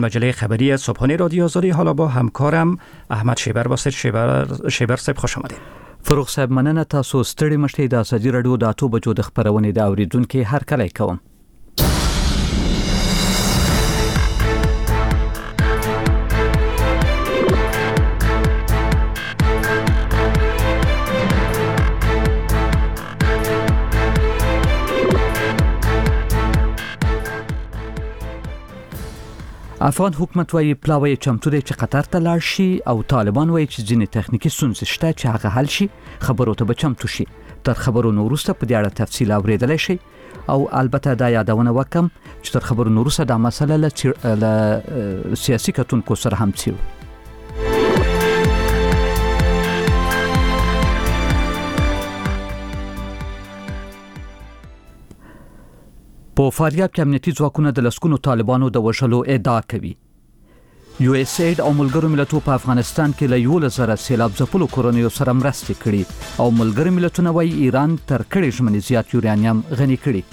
مجله خبری صبحانه رادیو آزادی، حالا با همکارم احمد شیبر واسه شیبر صاحب خوش آمدید. فروغ صاحب مننه، تاسو ستړي مشتي د ازادي رادیو د 8 بجو د خبرونې د اوریدونکو هر کله کوم. افغان حکومت وايي پلاوی چمتو دی چې قطر ته لاړ شي او طالبان وايي چې ځینې تخنیکی ستونزې شته چې هغه حل شي، خبرو ته به چمتو شي. تر خبرونو وروسته په دې اړه تفصیل اوریدلای شي او البته دا یادونه وکم چې تر خبرونو وروسته دا مسله له سیاسي کتونکو سره هم څیړو. په فاریاب کې امنیتي ځواکونه د لسکونو طالبانو د وژلو ادعا کوي. یو اس اید او ملګرو ملتونو په افغانستان کې له 11,000 سیلاب ځپلو کورنیو سره مرستې کړي او ملګرو ملتونه وايي ایران تر کړي ژمنې زیات یورانیم غني کړي.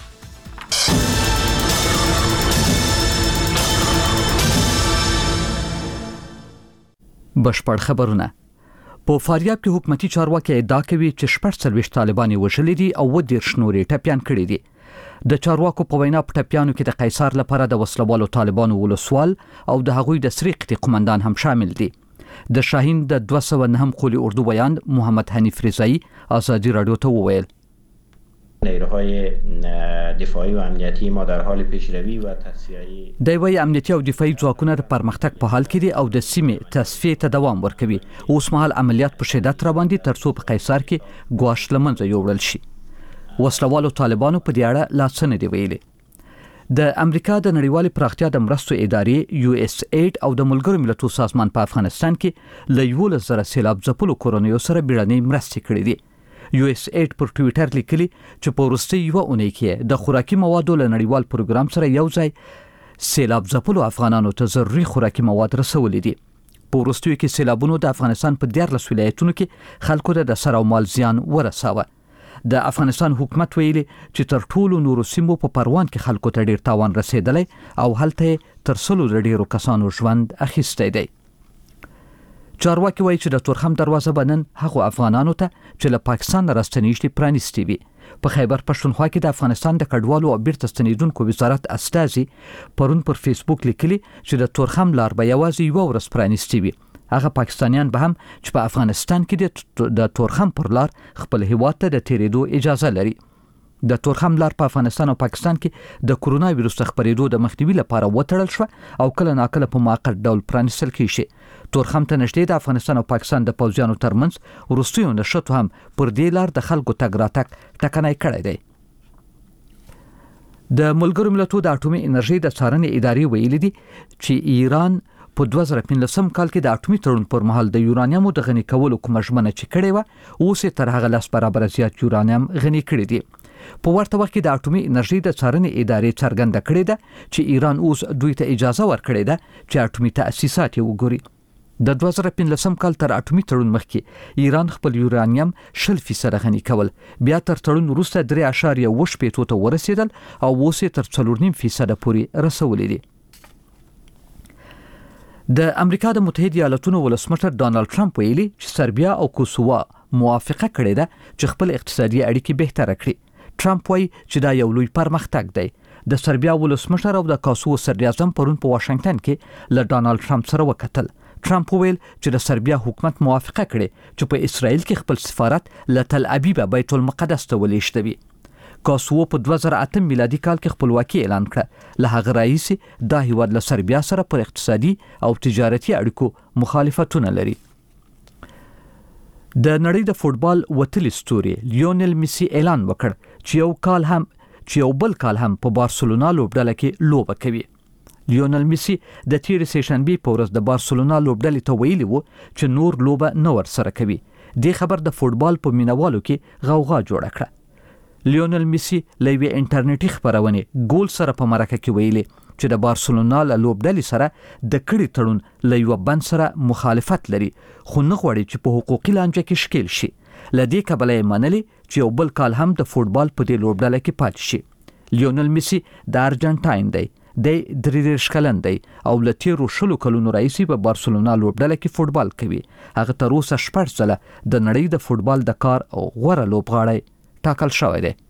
بشپړ خبرونه. په فاریاب کې حکومتي چارواکي ادعا کوي چې 40 طالبان وژلي دي او 10 نورې ټپيان کړي دي. د چارواکو په وینا په ټپيانو کې د قیصر لپاره د وسلوالو طالبانو ولسوال او د هغوی د سریقتي قومندان هم شامل دي. د شاهین د 209 قولی اردو بیان محمد حنیف رضایی آزادی رادیو ته وویل: نیروهای دفاعی و امنیتی ما در حال پیشروی و تصفیه دوی امنیتی او دفاعي ځواکونه د پرمختګ په حال کې دي او د سیمې تصفیه ته دوام ورکوي. اوس مهال عملیات په شدت روان دي ترڅو په قیصر کې ګواښ لمنځه یوړل شي. وسلوالو طالبانو په دې اړه لا څه نه دی ویلي. د امریکا د نړیوالې پراختیا د مرستو ادارې یو اس اید او د ملګرو ملتونو سازمان په افغانستان کې له 11,000 سیلاب ځپلو کورنیو سره بیړنۍ مرستې کړې دي. یو اس اید پر ټوئیټر لیکلي چې په وروستۍ یوه اونۍ کې د خوراکي موادو له نړیوال پروګرام سره یو ځای سیلاب ځپلو افغانانو ته ضروري خوراکي مواد رسولي دي. په وروستیو کې سیلابونو د افغانستان په 14 ولایتونو کې خلکو ته د سر او مال زیان ورساوه. د افغانستان حکومت ویلي چې تر ټولو نورو سیمو په پروان کې خلکو ته ډیر تاوان رسیدلی او هلته تر 100 ډیرو کسانو ژوند اخیستی دی. چارواکي وایي چې د تورخم دروازه بنن هغو افغانانو ته چې له پاکستان راستنیږي پرانیستي وي. په خیبر پښتونخوا کې د افغانستان د کډوالو او بیرته ستنیدونکو وزارت استازي پرون پر فیسبوک لیکلي چې د تورخم لار به یوازې یوه ورځ پرانیستي وي. هغه پاکستانیان به هم چې په افغانستان کې د تورخم پر لار خپل هیواد ته د تیریدو اجازه لري. د تورخم لار په افغانستان او پاکستان کې د کرونا وایروس خپرېدو د مخنیوي لپاره وتړل شو او کله ناکله په موقت ډول پرانیستل کیږي. تورخم ته نږدې د افغانستان او پاکستان د پوځیانو ترمنځ وروستیو نشټو هم پر دې لار د خلکو تګ راتګ ټکنی کړی دی. د ملګرو ملتونو د اټومي انرژي د څارنې ادارې ویلي دي چې ایران په 2015 کال کې د اټومي تړون پر مهال د یورانیمو د غني کولو کومه ژمنه چې کړې و اوس تر هغه 10 برابر زیات یورانیم غني کړی دی. په ورته وخت کې د اټومي انرژي د څارنې ادارې څرګنده کړې ده چې ایران اوس دوی ته اجازه ورکړې ده چې اټومي تاسیسات یې وګوري. د 2015 کال تر اټومي تړون مخکې ایران خپل یورانیم 0% غني کول، بیا تر تړون وروسته 3.8% ته ورسېدل او اوس تر 4.5% پورې رسولي دي. د امریکا د متحده ایالاتونو ولسمشر ډانلډ ټرمپ ویلي چې سربیا او کوسووا موافقه کړې ده چې خپل اقتصادي اړیکې بهتره کړي. ټرمپ وایي چې دا یو لوی پرمختګ دی. د سربیا ولسمشر او د کوسووا صدر اعظم پرون په واشنگټن کې له ډانلډ ټرمپ سره وکتل. ټرمپ ویل چې د سربیا حکومت موافقه کړې چې په اسرائیل کې خپل سفارت له تل ابیب بیت المقدس ته ولېږدوي. کوسووا په 2008 میلادي کال کې خپلواکي اعلان کړه. له هغه راهیسې دا هیواد له سربیا سره پر اقتصادي او تجارتي اړیکو مخالفتونه لري. د نړۍ د فوتبال وتلی ستوري لیونل میسی اعلان وکړ چې یو بل کال هم په بارسلونا لوبډله کې لوبه کوي. لیونل میسی د تیر سیشنبه په ورځ د بارسلونا لوبډلې ته ویلي وو چې نور لوبه نه ورسره کوي. دې خبر د فوتبال په مینوالو کې غوغا جوړه کړه. لیونل میسی له یوې انټرنیټي خبرونې ګول سره په مرکه کې ویلي چې د بارسلونا له لوبډلې سره د کړي تړون له یو بند سره مخالفت لري، خو نه غواړي چې په حقوقي لانجه کې شکیل شي. له دې کبله یې منلي چې یو بل کال هم د فوتبال په دې لوبډله کې پاتې شي. لیونل میسی د ارجنټاین دی. د 33 کلن دی او له تیرو 10 کلونو راهیسې په بارسلونا لوبډله کې فوتبال کوي. هغه تر اوسه 6 ځله د نړۍ د فوتبال د کار غوره لوبغاړی ټاکل شوی دی.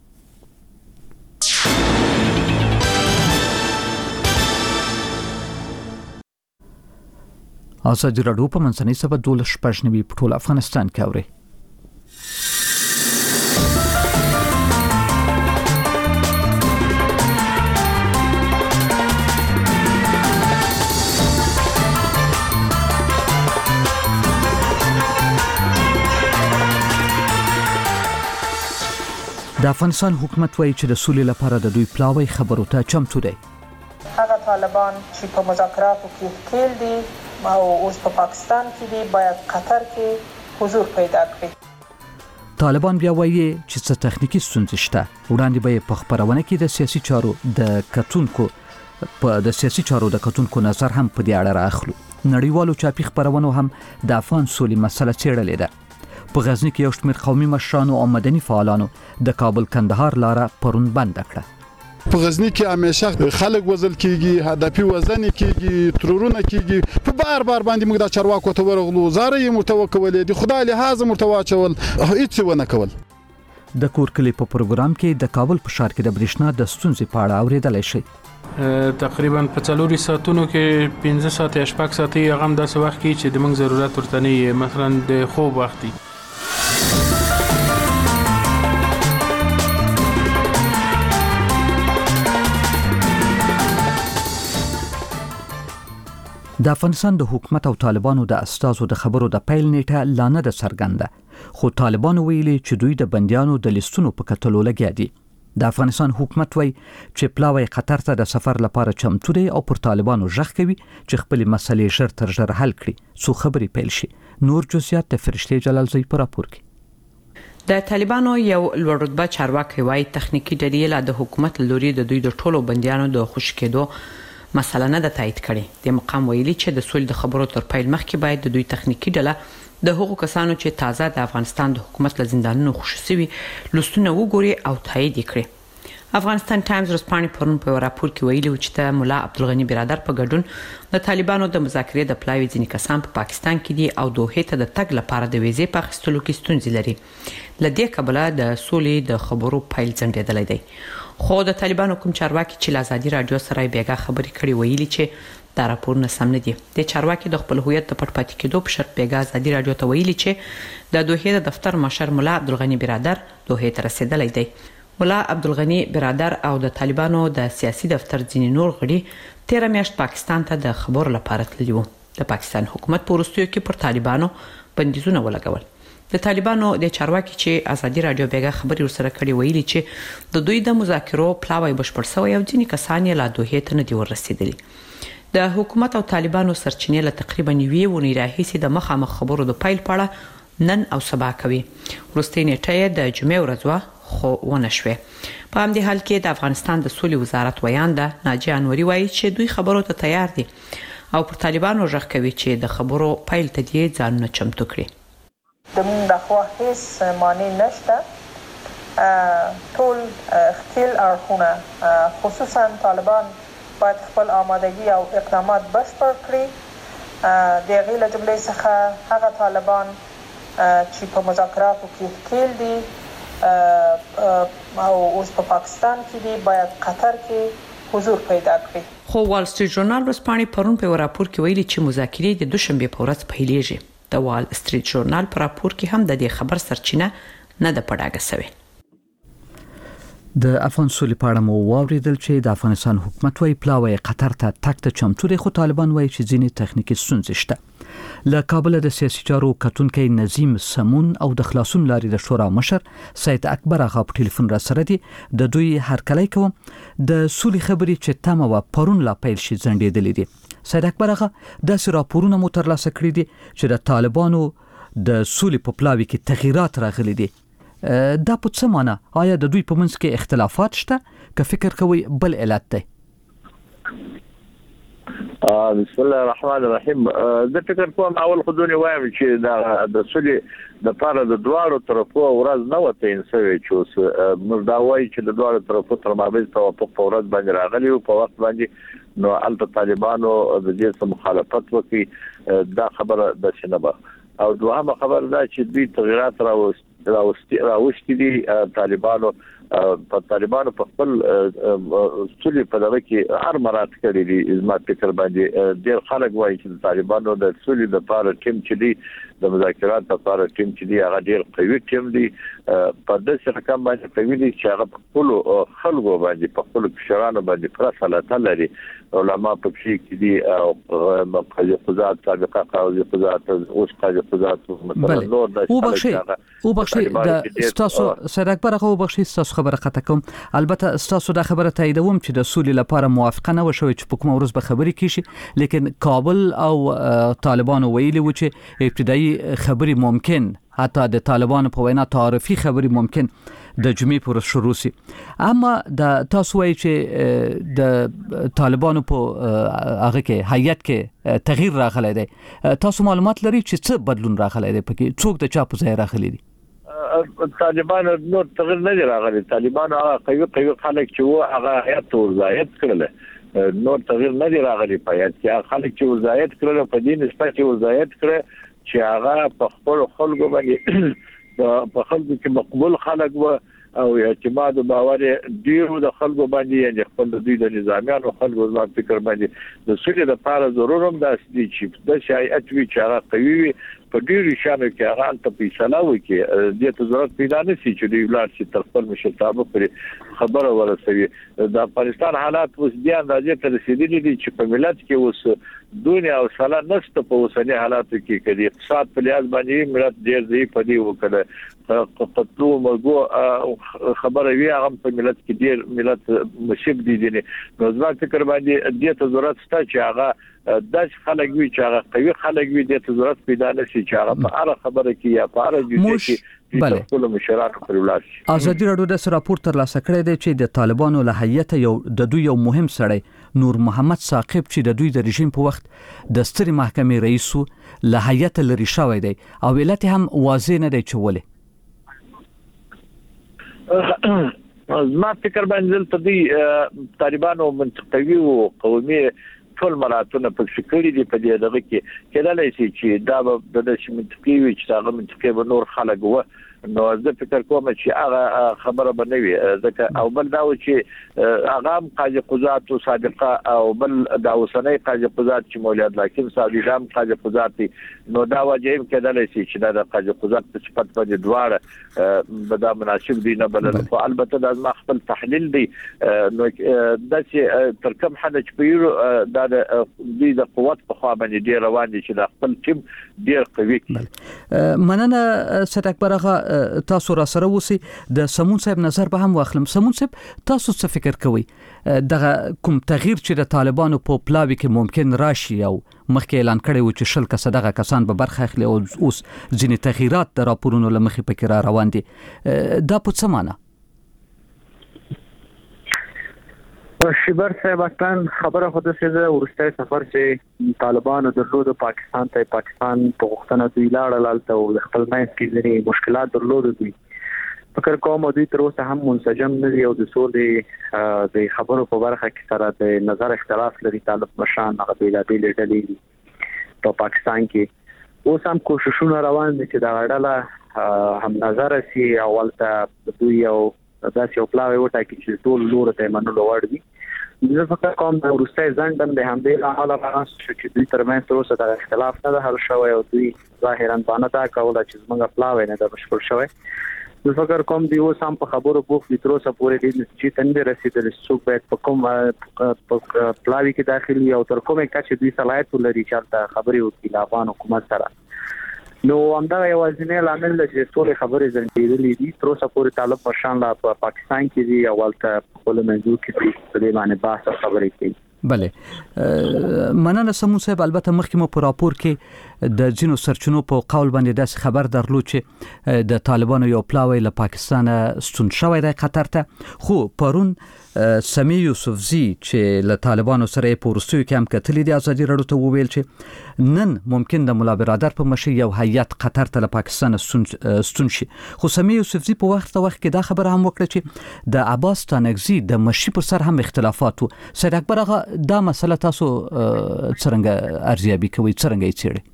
ازادي راډیو په منځنۍ سبا 12 په ټول افغانستان کې اوري. د افغانستان حکومت وایي چې د سولې لپاره د دوی پلاوی خبرو ته چمتو دی. هغه طالبان چې په مذاکراتو کې ښکیل دي او اوس په پاکستان کې دي باید قطر کې حضور پیدا کړي. طالبان بیا وایي چې څه تخنیکی ستونزې شته. وړاندې به په خبرونه کې د سیاسي چارو د کتونکو نظر هم په دې اړه راخلو. نړیوالو چاپی خبرونو هم د افغان سولې مسله څېړلې ده. په غزنی کې یو شمېر قومي مشرانو او مدني فعالانو د کابل کندهار لاره پرون بند کړه. په غزنی کې همیشه خلک وزل کیږي، هدفي وزن کیږي، ترورونه کیږي. په بار باندې موږ د چارواکو ته ورغلو، زاره یې مرتوکولې دي، خدای له هاذا مرتواچول هیڅ ونه کول. د کور کلی په پروګرام کې د کابل په ښار کې د برېښنا د ستونزې په اړه اوریدلای شي. تقریبا په 4 ساعتونو کې 15 ساعت یا 6 ساعت هغه هم داسې وخت کې چې د موږ ضرورت ورته نه، مثلا د خوب وخت دی. د افغانستان د حکومت او طالبانو د استازو د خبرو د پیل نیټه لا نه ده څرګنده، خو طالبانو ویلي چې دوی د بندیانو د لیستونو په کتلو لګیا دي. د افغانستان حکومت وایي چې پلاوی قطر ته د سفر لپاره چمتو دی او پر طالبانو ژغ کوي چې خپل مسلې ژر تر ژره حل کړي څو خبرې پیل شي. نور جزئیات د فرشته جلالزی په راپور کې. د طالبانو یو لوړ رتبه چارواکي وایي تخنیکی ډلې له د حکومت لوري د دوی د ټولو بندیانو د خوشی کېدو مسله نه ده تایید کړي. د مقام ویلي چې د سولې د خبرو تر پیل مخکې باید د دوی تخنیکی ډله د هغو کسانو چې تازه د افغانستان د حکومت له زندانونو خوشي شوي لستونه وګوري او تایید کړي. افغانستان ټایمز ورځپاڼې پرون په راپور کې ویلي چې د مولا عبدالغنی برادر په ګډون د طالبانو د مذاکرې د پلاوی ځینې کسان په پاکستان کې دي او دوحې ته د تګ لپاره د ویزې په اخیستلو کې ستونزې لري. له دې کبله د سولې د خبرو پیل ځنډېدلی دی. خو د طالبانو کوم چارواکي چې له ازادي راډیو سره بیګا خبرې کړې ویلي چې دا راپورونه سم نه دي. د چارواکي د خپل هویت د پټ پاتې کېدو په شرط بیګا ازادي راډیو ته ویلي چې د دوحې د دفتر مشر مولا عبدالغنی برادر دوحې ته رسیدلی دی. مولا عبدالغنی برادر او د طالبانو د سیاسي دفتر ځینې نور غړي 13 میاشت پاکستان ته د خبرو لپاره تللي وو. د پاکستان حکومت په وروستیو کې پر طالبانو بندیزونه ولګول. د طالبانو د چارواکي چې ازادي راډیو بیګا خبري ورسره کړي ویلي چې د دوی د مذاکرو پلاوی بشپړ شوی او ځینې کسان یې لا دوحې ته نه دي ورسېدلي. د حکومت او طالبانو سرچینې له تقریبا 1 ونې راهیسې د مخامخ خبرو د پیل په اړه نن او سبا کوي. وروستۍ نیټه د جمعې ورځ وه خو ونه شوې. په همدې حال کې د افغانستان د سولې وزارت ویانده ناجیه انوري وایي چې دوی خبرو ته تیار دي او پر طالبانو ژغ کوي چې د خبرو پیل ته دې ځانونه چمتو کړي. د موږ لخوا هیڅ مانع نشته. ټول ښکیل اړخونه خصوصا طالبان باید خپل آمادگی او اقدامات بشپړ کړي. د هغې له جملې څخه هغه طالبان چې په مذاکراتو کې ښکیل دي او اوس په پاکستان کې دي باید قطر کې حضور پیدا کړي. خو وال سټریټ ژورنال ورځپاڼې پرون په راپور کې ویلي چې مذاکرې د دوشنبه په ورځ پیلېږي. د وال سټریټ ژورنال په راپور کې هم د دې خبر سرچینه نه ده پډاګه شوې. د افغان سولې په اړه مو واوریدل چې د افغانستان حکومت وايي پلاوی قطر ته تګ ته چمتو دی، خو طالبان وايي چې ځینې تخنیکی ستونزې شته. له کابل د سیاسي چارو کتونکي نظیم سمون او د خلاصون لاري د شورا مشر سید اکبر اغا په ټلیفون را سره دي. د دوی هرکلی کوم د سولې خبرې چې تمه و پرون لا پیل شي ځنډېدلې دي. سید اکبر اغا داسې راپورونه مو ترلاسه کړي دي چې د طالبانو د سولې په پلاوي کې تغییرات راغلي دي. دا په څه معنی؟ آیا د دوی په منځ کې اختلافات شته که فکر کوي بل علت دی؟ بسم الله الرحمن الرحیم. د فکر کوم اول خودونه وایم چې د سولې د پاره د دوارو طرفو ورځ نه وته انسوي چې موږ دا وایي چې د دوارو طرفو تر مابین توافق په ورځ باندې راغلی او په وخت باندې نو البته طالبانو د دې سم مخالفت وکړي. دا خبره د شنبه او دوهمه خبره دا چې دوی تغیرات راوستي دي طالبانو په خپل سولې په دغه کې هر مراد کړی دي. زما فکر باندې ډېر خلک وایي چې طالبانو د سولې لپاره ټیم چې دی د مذاکرات لپاره ټیم چې دی هغه ډېر قوي ټیم دی. په داسې رقم باندې قوي دي چې هغه خپل خلکو باندې په خپل کشرانو باندې پرسالته لري. علما په کې دي او قاضي قضات سابقه قاضي قضات اوس قاضي قضات مثلا نور د او بخشي د استاسو سره اکبر هغه بخشي استاسو خبره قطع کوم. البته استاسو د خبره تاییدوم چې د سولې لپاره موافقه نه وشوي چې په کوم ورځ به خبري کیشي، لیکن کابل او طالبانو ویلي و چې ابتدایي خبري ممکن حتی د طالبانو په وینا تعارفي خبري ممکن د جمعې پر شروع سي. اما د تاسو وایي چې د طالبانو په هغه کې هیئت کې تغییر راغلی دی. تاسو معلومات لري چې څه بدلون راغلی دی، پکې څوک د چا په ځای راغلی دي؟ طالبانو نور تغییر نه راغلی. طالبانو هغه قوي خلک چې و هغه هیئت ورزایت کړل، نور تغییر نه راغلی. په هیئت کې خلک چې ورزایت کړل په دې نسبت چې ورزایت کړل چې هغه په خپل خلکو باندې په خلکو کې مقبول خلک و او اعتماد او باور ډیرو د خلکو باندې یعنی خپل دوی د نظامیانو خلکو زما فکر باندې د سولې لپاره ضرور هم د چې د شایعت وی چې هغه قوي وي په ډیرو شانو کې هغه ته فیصله وکړي. د ته ضرورت پیدا نه شي چې دوی ولر چې تر خپل مشرتابه پر خبره ورسوي. د افغانستان حالات اوس بیا اندازې ته رسیدلي دي چې په ملت کې اوس دنیا او سلا نشته. په اوسنی حالاتو کې کړي اقتصاد په لیاز باندې ملت ډیر دی په دې وکړه قتلو مرګو خبره وی هغه په ملت کې ډیر ملت مشب دي دي. نو زما فکر باندې دې ته ضرورت شته چې هغه د خلک وی چې هغه قوي خلک وی دې ته ضرورت پیدا نشي چې هغه په اړه خبره کې یا په اړه کې ټول مشرانو پر ولاشي. ازادي راډیو د راپور تر لاسه کړی دی چې د طالبانو له هیئت د دوی یو مهم سړی نور محمد ثاقب چې د دوی د رژیم په وخت د سترې محکمې رئیس له هیئت لري شوی دی او علت هم واضح نه دی چې ولې. زما فکر باندې ته دی طالبانو منطقوي او قومي ټول مراتونه په فکرې دي په دې دغه کې کېدلای شي چې دا د منطقي وي چې هغه منطقي به نور خلک و. نو زه فکر کوم چې هغه خبره بنوي ځکه او بل دا و چې هغه قاضي قضات او سابقه او بل دا اوسنۍ قاضي قضات چې مولوی لکن صاحب قاضي قضات نو دا واجب کېدلای شي چې دا قاضي قضات په صفت باندې دواړه به دا مناسب دي نه بل خو البته دا ما خپل تحلیل دی. نو د چې تر کوم حد چې پیرو دا د دې قوت په خوا باندې ډیر روان دي چې د خپل ټیم ډیر قوي کړي. مننه ست اکبر هغه تاسو را سره وسی د سمون صاحب نظر به هم واخلم. سمون صاحب تاسو څه فکر کوئ دغه کوم تغییر چې د طالبانو په پلاوی کې ممکن راشي او مخکې اعلان کړی و چې 10 کسه دغه کسان به برخه اخلي او اوس ځینې تغییرات د راپورونو لمخې پکې را روان دي، دا په څه معنی؟ شیبر صاحب اصلا خبره خود څه ورسته سفر چې طالبانو درلود پاکستان ته پاکستان په وختونه دوی لاړل ته او خپل مېس کې ځینې مشکلات درلود. دوی فکر کوم دوی تر اوسه هم منسجم نه دي او د سولې د خبرو په برخه کې سره د نظر اختلاف لري. طالب مشان هغه بیلابیل ډلې په پاکستان کې اوس هم کوششونه روان دي چې دا غړله هم نظر سي اول ته دوی یو داسې یو پلاوی وټاکي چې ټول لور ته منلو وړ دي. زه فکر کوم د روسي ځندم د همدې حاله راځي چې دوی ترمنځ تر اوسه د اختلاف نه حل شوی او دوی ظاهرا باندې دا کوله چې موږ پلاوی نه د بشپړ شوی. زه فکر کوم دی اوس هم په خبرو بوخ دي تر اوسه پورې دې چې تند رسیدل څوک باید په کوم پلاوی کې داخلي او تر کومه کچې دوی صلاحیت لري چې خبري وکړي د افغان حکومت سره. نو همدا یوازینی لامل دی چې ټول خبرې زنجیرلې دي. تر اوسه پورې طالب مشان لا په پاکستان کې دي او ولته خپل منځو کې په دې باندې بحث خبرې کوي. بله مننه سمون صاحب. البته مخکې مو په راپور کې د ځینو سرچینو په قول باندې داسې خبر درلود چې د طالبانو یو پلاوی له پاکستان ستون شوی دی قطر ته، خو پرون سمی یوسفزی چې له طالبانو سره په وروستیو کې هم کتلې دي ازادي راډیو ته وویل چې نن ممکن د مولا برادر په مشر یو هیئت قطر ته له پاکستان ستون شي. خو سمی یوسفزی په وخت کې دا خبره هم وکړه چې د عباس ستانکزي د مشر پر سر هم اختلافات وو. سید اکبر آقا دا مسله تاسو څنګه ارزیابي کوئ، څنګه یې څېړئ؟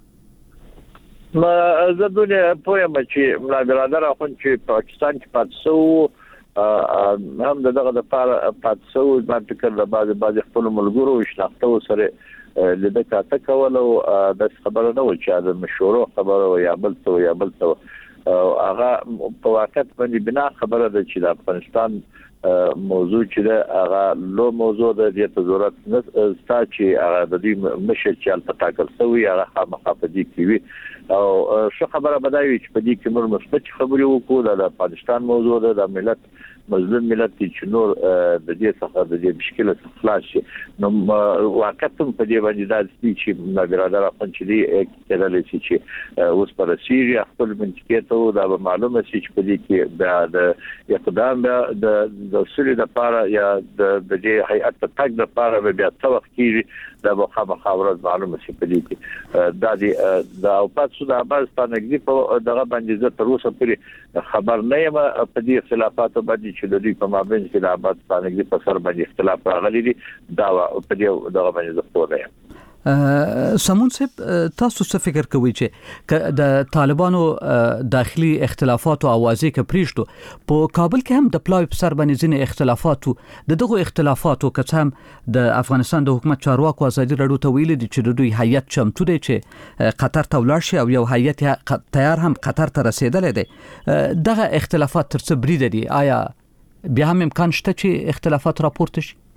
زه دونه پوهیم چې مولا برادر اخوند چې پاکستان کې پاتې شو هم دغه د پاتې شو ما فکر د بعض خپل ملګرو شناخته سره د دکاته کول او د خبرو نه و چې د مشورو خبرو یا بل څه هغه په واقعیت باندې بنا خبره ده چې د افغانستان موضوع چې ده هغه لو موضوع ده د ضرورت نه ستا چې هغه د دې مشر چې الپتاکل سوی هغه خامخافدي کوي او څه خبره بدایي چې په دې کې موږ مثبت خبرې وکړو د افغانستان موضوع ده د ملت مظلوم ملت چې نور د دې څخه د دې مشکله څخه خلاص شي. نو واقعیت په دې باندې دا چې مولا برادر اخوند چې دی کېدل چې اوس پر سیری خپل منطقه ته دا معلومه شي چې په دې کې د اقدام د اصول د لپاره یا د دې هیئت تک د لپاره بیا څه وخت کېږي دا به خبره معلومه شي په دې کې دا او پاتې د عباس ستانکزي په دغه باندې زه تر اوسه پورې خبر نه یم په دې اختلافاتو باندې چې د دوی په مابین کې د عباس ستانکزي په سر باندې اختلاف راغلی دی دا په دې دغه باندې زه پوه نه یم. سمون صاحب تاسو څه فکر کوئ چې د طالبانو داخلي اختلافات او اوازې کې پریشتو په کابل کې هم د پلاوی په سر باندې ځینې اختلافات دغه اختلافاتو که هم د افغانستان د حکومت چارواکو ازادي راډیو ته ویلي دي چې د دوی هیئت چمتو دی چې قطر ته ولاړ شي او یو هیئت تیار هم قطر ته رسیدلی دی. دغه اختلافات تر څه بریده دي؟ آیا بیا هم امکان شته چې اختلافات راپورته شي؟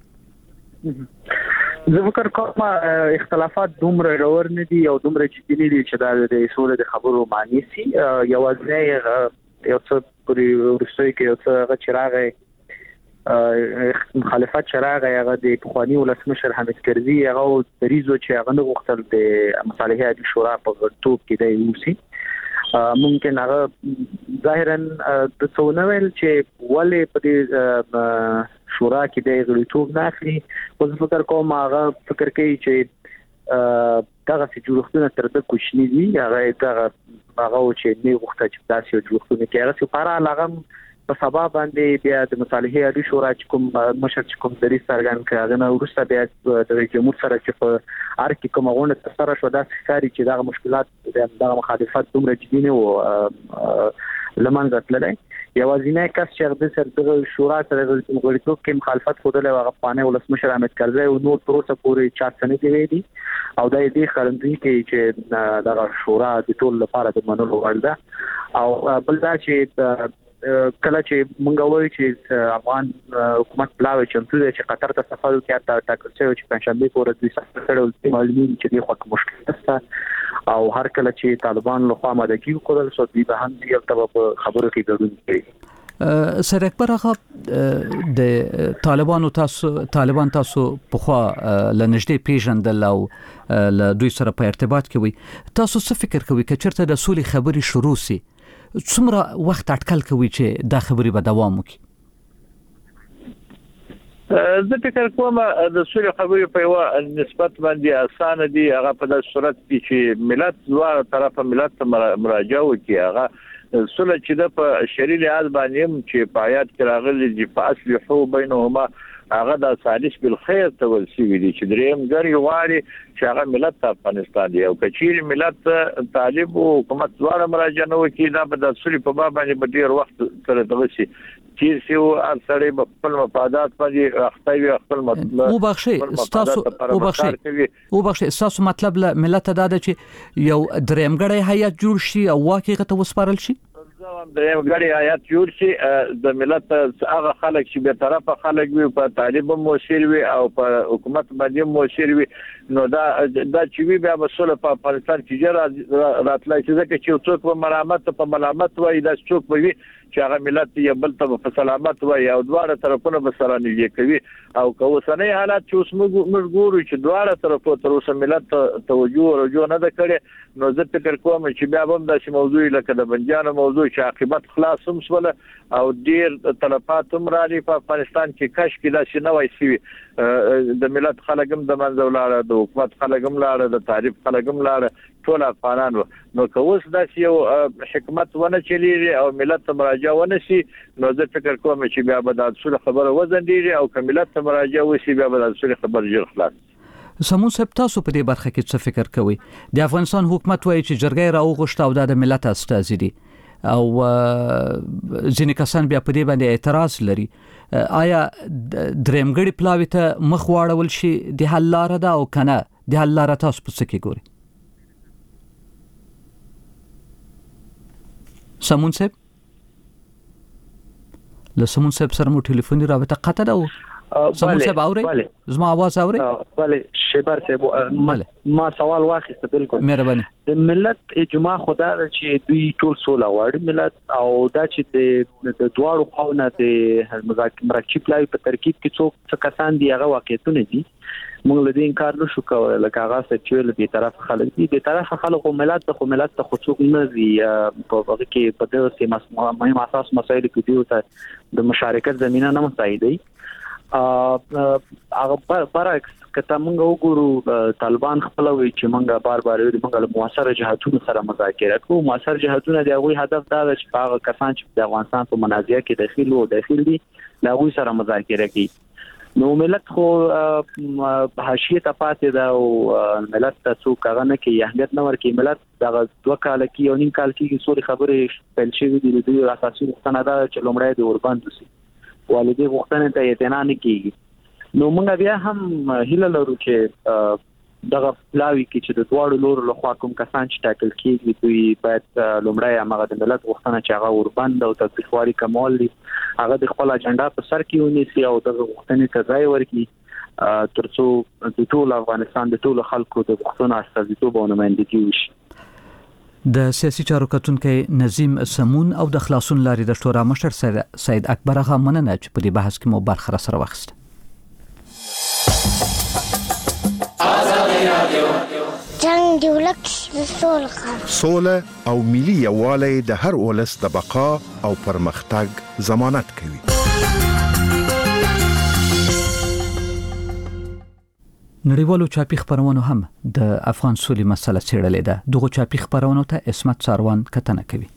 زه فکر کوم اختلافات دومره ډور نه دي او دومره جدي نه دي چې دا د اصول د خبرو معنی سي. یوازې یو څه پرې ورسوي کې یو څه چراغ مخالفت چراغ هغه د پخوانی ولسمشر حامد کرزي هغه دریزو چې هغه نه غوښتل د مصالحه عادي شورا په غړټوب کې دی وسی. ممکن هغه ظاهرا د څونویل چې ولې په دې شورا کې د غړیتوب نه اخلي. خو زه فکر کوم هغه فکر کوي چې دغه جوړښتونه تر د کوچنی دي هغه چې نه غوښته چې داسې جوړښتونه کې هغه لپاره هغه په سبا باندې بیا د مصالحه عادي شورا چې کوم مشر چې کوم دری سرګان کړه نه ورسته بیا د جمهور سره چې په ار کې کومه غونډه تر سره شو دا ښکاري چې دغه مشکلات د مخالفت دومره جدي نه و لمنځه تللی. یوازینی کس چې د سرګ شورا سره غړیتوب کې مخالفت خوده هغه افغاني ولسمشر حامد کرزي او نور تر اوسه پورې 4 سنې دی وی او د دې خلندوی کې چې دغه شورا د ټول لپاره د منلو وړ ده او بل دا چې کله چې مونږ وایو چې افغان حکومت پلاوی چمتو دی چې قطر ته سفر وکړي تا ټاکل شوی چې پنځشنبه په ورځ دوی سفر کړي معلومي چې د خو مشکل ده او هر کله چې طالبان له خوا مدګي وکړل سو دوی به هم دې په خبرو کې ګډون کوي. سید اکبر آقا د طالبان تاسو په خوا لنږدې پیژندل او له دوی سره په ارتباط کې وي، تاسو څه فکر کوئ چې چیرته د سولې خبرې شروع سي څومره وخت اټکل کوي چې دا خبرې به دوام وکړي؟ زه فکر کوم د سولې خبرې په یو نسبت باندې اسانه دي. هغه په داسې صورت کې چې ملت دوه طرفه ملت مراجعه وکړي. هغه سولې چې د په شرعي لحاظ باندې چې په آیات کې راغلي چې فاصلحوا بینهما هغه د صالح بالخير تول سی وی چې دریم ګری غواړي چې هغه ملت افغانستان دی او کچیر ملت طالب او حکومت دواړه مراجعه نو کې دا په د سولې په باب باندې ډیر وخت سره دغسي چې سیو اثرې په خپل مفادات باندې اختیوي خپل او بخښي تاسو مطلب له ملت دا ده چې یو دریم ګړی هیئت جوړ شي او واقعي ته وسپارل شي. دریم ګړی آیات جوړ شي د ملت هغه خلک چې به طرفه خلک وي په طالب موثر وي او په حکومت باندې موثر وي نو دا چې وی بیا مسله په افغانستان کې جره راتلای چې ځکه چې څوک په ملامت وایي دا څوک وایي چې هغه ملت یې بل ته په سلامت وایي او دواړه طرفونه به سره نیږي کوي او که اوسنۍ حالات چې اوس موږ ګورو چې دواړه طرفو تر اوسه ملت توجه او رجوع نه کړي نو زه فکر کوم چې بیا هم داسې موضوع لکه د بندیانو موضوع چې عاقبت خلاص هم سول او ډیر تلفات هم راځي په افغانستان کې کاش کې داسې نه وای شي د ملت خلک هم د منځ ولاړه د حکومت خلک هم لاړه د تعریف خلک هم لاړه ټول افغانانو نو که اوس داسې یو حکمت ونه چلیږي او ملت ته مراجعه ونه شي نو زه فکر کوم چې بیا به د اصول خبره وزندېږي او که ملت ته مراجعه وشي بیا به د اصول خبره ژر خلاص. سمون صاحب تاسو په دې برخه کې څه فکر کوئ؟ د افغانستان حکومت وایي چې جرګې راوغوښته او د ملت استازي دي او ځینې کسان بیا په دې باندې اعتراض لري. آیا درېمګړي پلاوي ته مخ واړول شي د حل لاره ده او کنه د حل لاره تاسو په څه کې ګورئ؟ سمون صاحب له سمون صاحب سره مو ټلیفوني رابطه قطع ده. سمون صاحب اوري؟ زما आवाज اوري؟ بله شیبر صاحب ما سوال واخیست بالکل. مهرباني. د ملت اجماع خدا چې دوی ټول سوله غواړي ملت او دا چې د دواړو خواونه د مرکب لای په ترکیب کې څوک کسان دی هغه واقعیتونه دي موږ له دې انکار نشو کولای لکه هغه چې له دې طرف خلک دي د طرف خلکو ملت ته خصوص نه دي په هغه کې په دغه مهم اساس مسایل کې دی ته د مشارکت زمينه نه مساعدي هغه برعکس کته موږ وګورو طالبان خپل وی چې موږ بار موږ له موثر جهاتونو سره مذاکره کوو. موثر جهاتونه د هغوی هدف دا چې هغه کسان چې د افغانستان په منازعه کې داخل دي له هغوی سره مذاکره کوي. نو ملت خو حاشیه ته پاتې ده او ملت ته څوک هغه نه کوي اهمیت نه ورکوي. ملت دغه 2 کال کې او نیم کال کې څوري خبرې پیل شوې دي د اساسي غوښتنه ده چې لومړی د اوربند وسی والدي غوښتنه ته اعتنا نه کیږي. نو موږ بیا هم هیله لرو چې دغه پلاوی کې چې د دواړو لورو لخوا کوم کسان چې ټاکل کیږي دوی باید لومړی هغه د ملت غوښتنه چې هغه اوربند او تطبیقواري کمول دي هغه د خپل اجنډا په سر کې ونیسي او دغه غوښتنې ته ځای ورکړي ترڅو د ټول افغانستان د ټول خلکو د غوښتنو استازیتوب او نمائندګي وشي. د سیاسي چارو کتونکي نظیم سمون او د خلاصون لاري د شورا مشر سید اکبر هغه مننه چې په دې بحث کې مو برخه سره واخیسته. جنگ دی ولک سوله او ملي یووالی د هر ولس د بقا او پرمختګ ضمانت کوي. نړیوالو چاپی خبرونو هم د افغان سولې مسله څېړلې ده. دغه چاپی خبرونو ته اسمت ساروان کتنه کوي.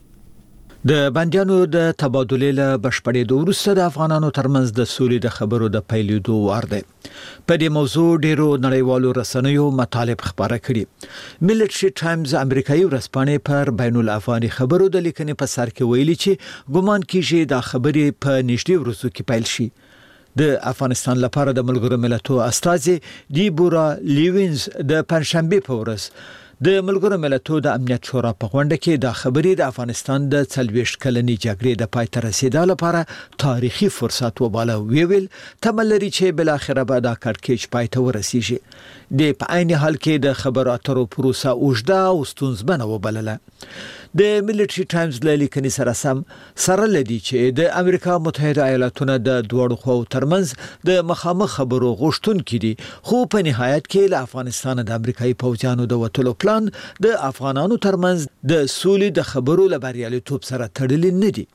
د بندیانو د تبادلې له بشپړېدو وروسته د افغانانو ترمنځ د سولې د خبرو د پیلېدو وار دی. په دې موضوع ډیرو نړیوالو رسنیو مطالب خبره کړي. ملټري ټایمز امریکایي ورځپاڼې پر بین الافغاني خبرو د لیکنې په سر کې ویلي چې ګومان کیږي دا خبرې په نږدې ورځو کې پیل شي. د افغانستان لپاره د ملګرو ملتونو استازي دیبورا لیوینز د پنځشنبه په ورځ د ملګرو ملتونو د امنیت شورا په غونډه کې د خبرې د افغانستان د 40 کلنې جګړې د پای ته رسیدو لپاره تاریخي فرصت وباله. ویل تملري چې بل اخره به دا کړکېچ پای ته ورسیږي. د په عین حال کې د خبرو اترو پروسه اوږده او ستونزمنه وبلله. د ملټري ټایمز لیکنې سره لدی چې د امریکا متحده ایالاتونو د دوړو خو ترمنځ د مخامخ خبرو غوښتونکو دي خو په نهایت کې له افغانستان د امریکایي پوځیانو د وټلو پلان د افغانانو ترمنځ د سولې د خبرو لبریالیتوب سره تړلې نه دي.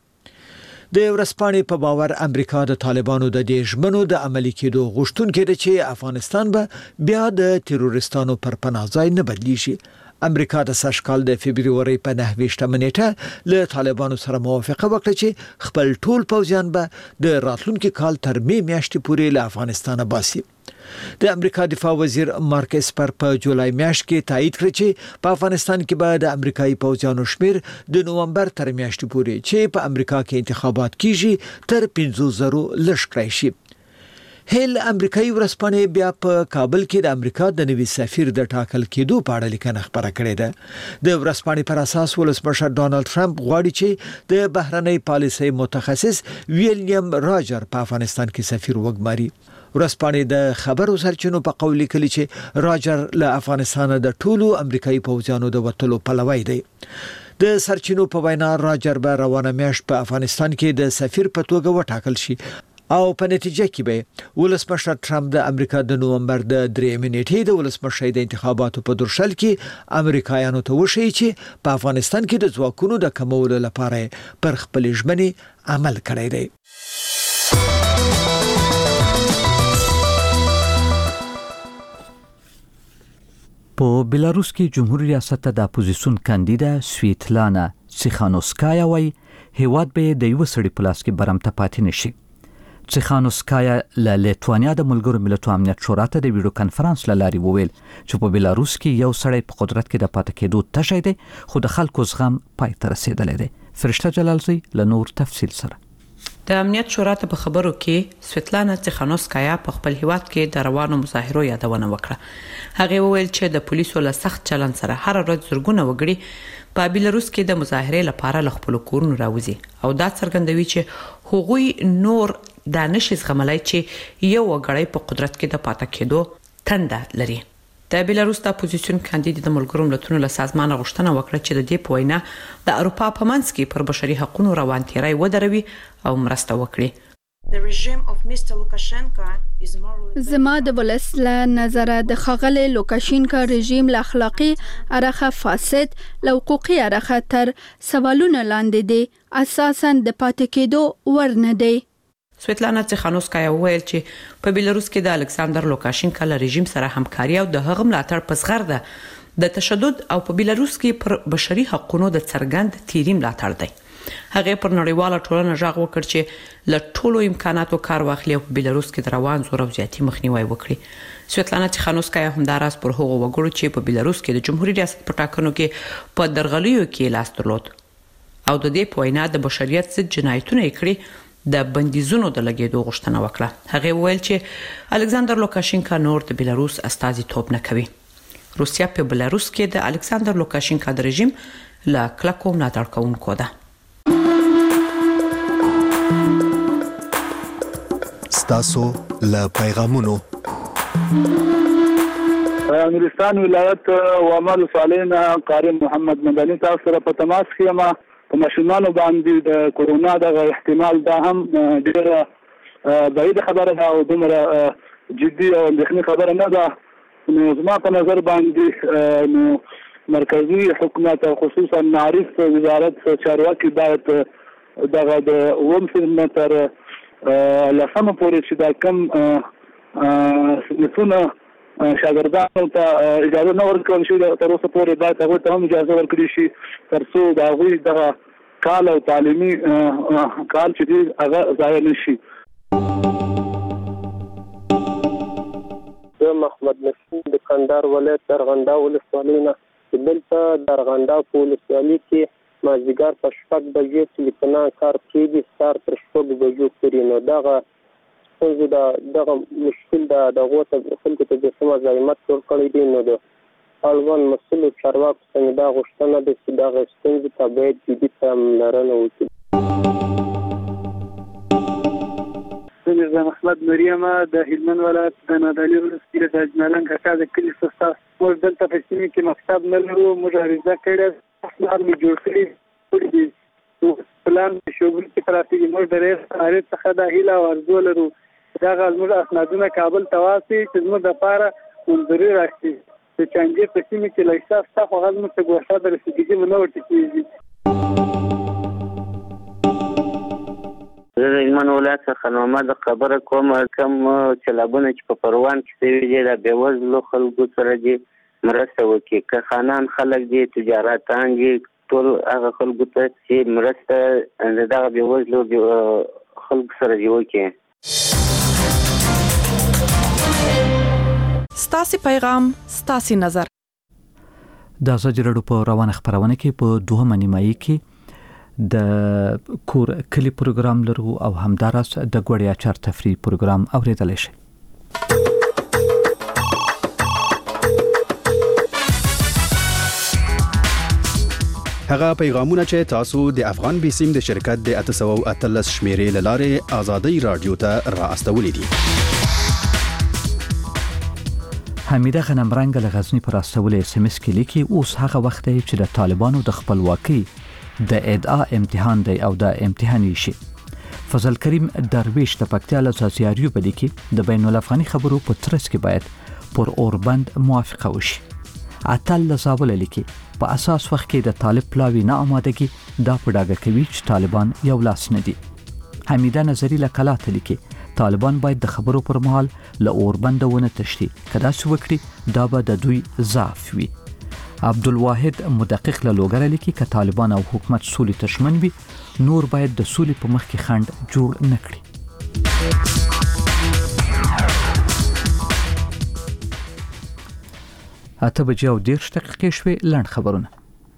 د ورځپاڼې په باور امریکا د طالبانو د دښمنو د عملي کېدو غوښتونکو دي چې افغانستان به بیا د تروریستانو پر پناه ځای نه بدلیږي. امریکا د سشکال د فبرवरी په 9 نیټه له طالبانو سره موافقه وکړه چې خپل ټول پوځیان به د راتلونکي کال تر میاشتې پورې له افغانستانه باسي. د امریکا دفاع وزیر مارک اسپر په جولای میاشت کې تایید کړ چې په افغانستان کې به د امریکایي پوځیانو شمیر د نومبر تر میاشتې پورې چې په امریکا کې انتخابات کیږي تر 50,000 لږ کړی شي. هیل امریکایي ورځپاڼې بیا په کابل کې د امریکا د نوي سفیر د ټاکل کېدو په اړه لیکنه خبره کړې ده. د ورځپاڼې پر اساس ولسمشر ډانلډ ټرمپ غواړي چې د بهرنۍ پالیسۍ متخصص ویلیام راجر په افغانستان کې سفیر وګماري. ورځپاڼې د خبرو سرچینو په قول لیکلي چې راجر له افغانستان د ټولو امریکایي پوځیانو د وټلو پلوی دی. د سرچینو په وینا راجر به روانه میاشت په افغانستان کې د سفیر په توګه وټاکل شي او په نتیجه کې به ولسمشر ټرمپ د امریکا د نومبر د 3 نیټې د ولسمشر د انتخاباتو په درشل کې امریکایانو ته وشي چې په افغانستان کې د ځواکونو د کمولو لپاره پر خپل ژمنې عمل کړی دی. په بلاروس کې جمهوریت ریاست د اپوزیسیون کاندیدا سویتلانا تسیخانوسکایا وایي هیواد به د یو سړي په لاس کې برمته پاتې نشي. تسیخانوسکایا له لیتوانیا د ملګرو ملتونو امنیت شورا ته د ویډیو کانفرنس لاري وویل چې په بلاروس کې یو سړی په قدرت کې د پاتې کېدو تشي دی خو د خلکو زغم پای ته رسیدلی دی. فرشته جلالزی له نور تفصیل سره. د امنیت شورا ته په خبرو کې سویتلانا تسیخانوسکایا په خپل هیواد کې د روانو مظاهرو یادونه وکړه. هغه وویل چې د پولیسو له سخت چلن سره هر ورځ زرګونه وګړي په بلاروس کې د مظاهرې لپاره ل خپل کورونو راوځي او دا څرګندوي چې هغوی نور دا نشي زغملای چې یو وګړی په قدرت کې د پاتې کېدو تنده لري. د بلاروس د اپوزیسیون کاندید د ملګرو ملتونو له سازمان غوښتنه وکړه چې د دې په وینا د اروپا په منځ کې پر بشري حقوقو روانتیري ودروي او مرسته وکړي. زما د ولس له نظره د خغل لوکاشینکا رژیم له اخلاقی اړخه فاسد له حقوقي اړخه تر سوالونه لاندې دي اساساً د پاتې کېدو ورنه دی. سویتلانا تسیخانوسکایا وویل چې په بلاروس کې د الکساندر لوکاشینکا له رژیم سره همکاري او د هغه ملاتړ په زغر ده د تشدد او په بلاروس کې پر بشري حقوقو د څرګند تیری ملاتړ دی. هغه پر نړیواله ټولنه ژغ وکړ چې له ټولو امکاناتو کار واخلي او په بلاروس کې د روان زور او زیاتی مخنیوي وکړي. سویتلانا تسیخانوسکایا همداراز پر هغو وګړو چې په بلاروس کې د جمهوریت ریاست په ټاکنو کې په درغلیو کې لاس درلود او د دې په وینا د بشریت ضد جنایتونه کړي د بندیزونو د لګیدو غوښتنه وکړه. هغه وویل چې الکساندر لوکاشینکا نور د بلاروس استازیتوب نه کوي. روسیا په بلاروس کې د الکساندر لوکاشینکا د رژیم له کلکو ملاتړ کوونکو ده. ستاسو له پیغامونو نورستان ولایت وامل صالحنا قاری محمد مدني تاسو سره په تماس کې ما په ماشومانو باندې د کورونا د احتمال دا هم ډېره بعید خبره ده او دومره جدي او اندېښنې خبره نه ده. نو زما په نظر باندې نو مرکزی حکومت او خصوصا معرف وزارت چارواکي باید دغه د اوم سنه تر لسمه پورې چې دا کم صنفونه شاګردانو ته اجازه نه ورکړل شي تر اوسه پورې باید هغه ته هم اجازه ورکړي شي ترڅو د هغوی دغه کال او تعلیمي کال چې دی هغه ضایع نشي. زه محمد نسیم د کندهار ولایت ارغنداو ولسوالۍ نه چې دلته د ارغنداو په ولسوالۍ کې مازدیګر په 6 بجې ټلیفونان کار کېږي سهار تر 6 بجو پورې. نو دغه څنګه دغه مشکل دغه خلکو ته د سم زایمت ټول کړی دی. نو د اړوند مسؤل چارواکو څخه دا غوښتنه ده چې دغه ستونزې ته باید جدي پاملرنه وشي. زه محمد مریم د هلمند ولایت د نادعلي ولسوالۍ د اجمالنګ کاکا د کلي څخه موږ دلته په سیمه کې مکتب نه لرو. موږ عریضه کړې اصلاً می جوړ کړی دي پلان شوګل کې پراته دي. موږ د رئیس څخه د هیله او ارزو لرو دا موږ اسنادونه کابل ته واسي چې موږ د پاره منځري راځي چې څنګه په سیمه کې لایساس تاسو غوښتنه ته ګوښه درسېږي نو ورته کیږي. زه د هلمند ولایت څخه محمد خبره کوم کوم چلابونه چې په پروان کې شوي دي د بېوزلو خلکو سره دي مرسته وکړي. که خانان خلک دي تجارتان دي ټول هغه خلکو ته چې مرسته دغه بېوزلو خلکو سره دي وکړي. ستاسو پیغام ستاسو نظر. د زجرړو په روانه خبرونه کې په دوه نیمایي کې د کور کلی پروګرام لرو او همدارس د ګوړیا چار تفریح پروګرام اوریدل شي. هغه پیغامونه چې تاسو د افغان بیسیم د شرکت د 813 شمیرې لاره آزادۍ رادیو ته را استولې دي. حمیده غنمرنګ له غزنی پر استول SMS کې لیکي اوس هغه وخت دی چې د طالبانو د خپلواکۍ د ادعا امتحان دی او د امتحاني شي. فضل کریم درویش د پکتیا له سازیاریو په لیکي د بین الافغاني خبرو په ترڅ کې باید پر اوربند موافقه وشي. عتل لزاول لیکي په اساس وخت کې د طالب پلاوی نه آمادګي دا په ډاګه کوي چې طالبان یو لاس نه دي. حمیده نظری له کلات لیکي طالبان باید د خبرو پر مهال له اوربندونه تشتي کدا څه وکړي دا به د دوی ضعف وي. عبدالواحد مدقق له لوګر لیکي ک طالبان او حکومت سولې تشمن وي نور باید د سولې په مخ کې خند جوړ نه کړي. اته بجې او 10 دقیقې شوې لاند خبرونه.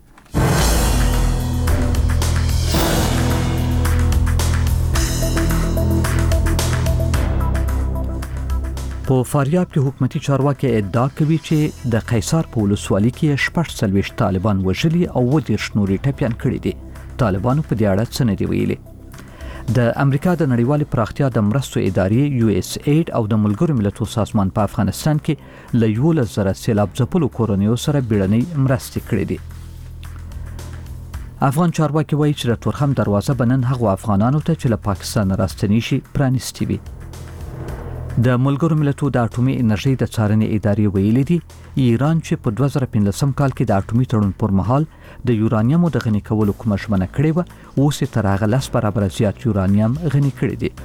په فاریاب کې حکومتي چارواکي ادعا کوي چې د قیصر په ولسوالۍ کې 46 طالبان وژلي او 20 نوري ټپيان کړي دي. طالبانو په دې اړه څه نه دی ویلي. د امریکا د نړیوالې پراختیا د مرستو ادارې USAID او د ملګرو ملتونو سازمان په افغانستان کې له 11,000 سیلاب ځپلو کورنیو سره بیړنۍ مرستې کړې دي. افغان چارواکي وایي چې د تورخم دروازه بنن هغو افغانانو ته چې له پاکستان راستنی شي پرانیستي وي. د ملګرو ملتونو د اټومي انرژي د څارنې ادارې ویلي دي ایران چې په 2015 کال کې د اټومي تړون پر مهال د یورانیم د غني کولو کومه ژمنه کړې و اوس یې تر هغه 10 برابر زیات یورانیم غني کړی دی.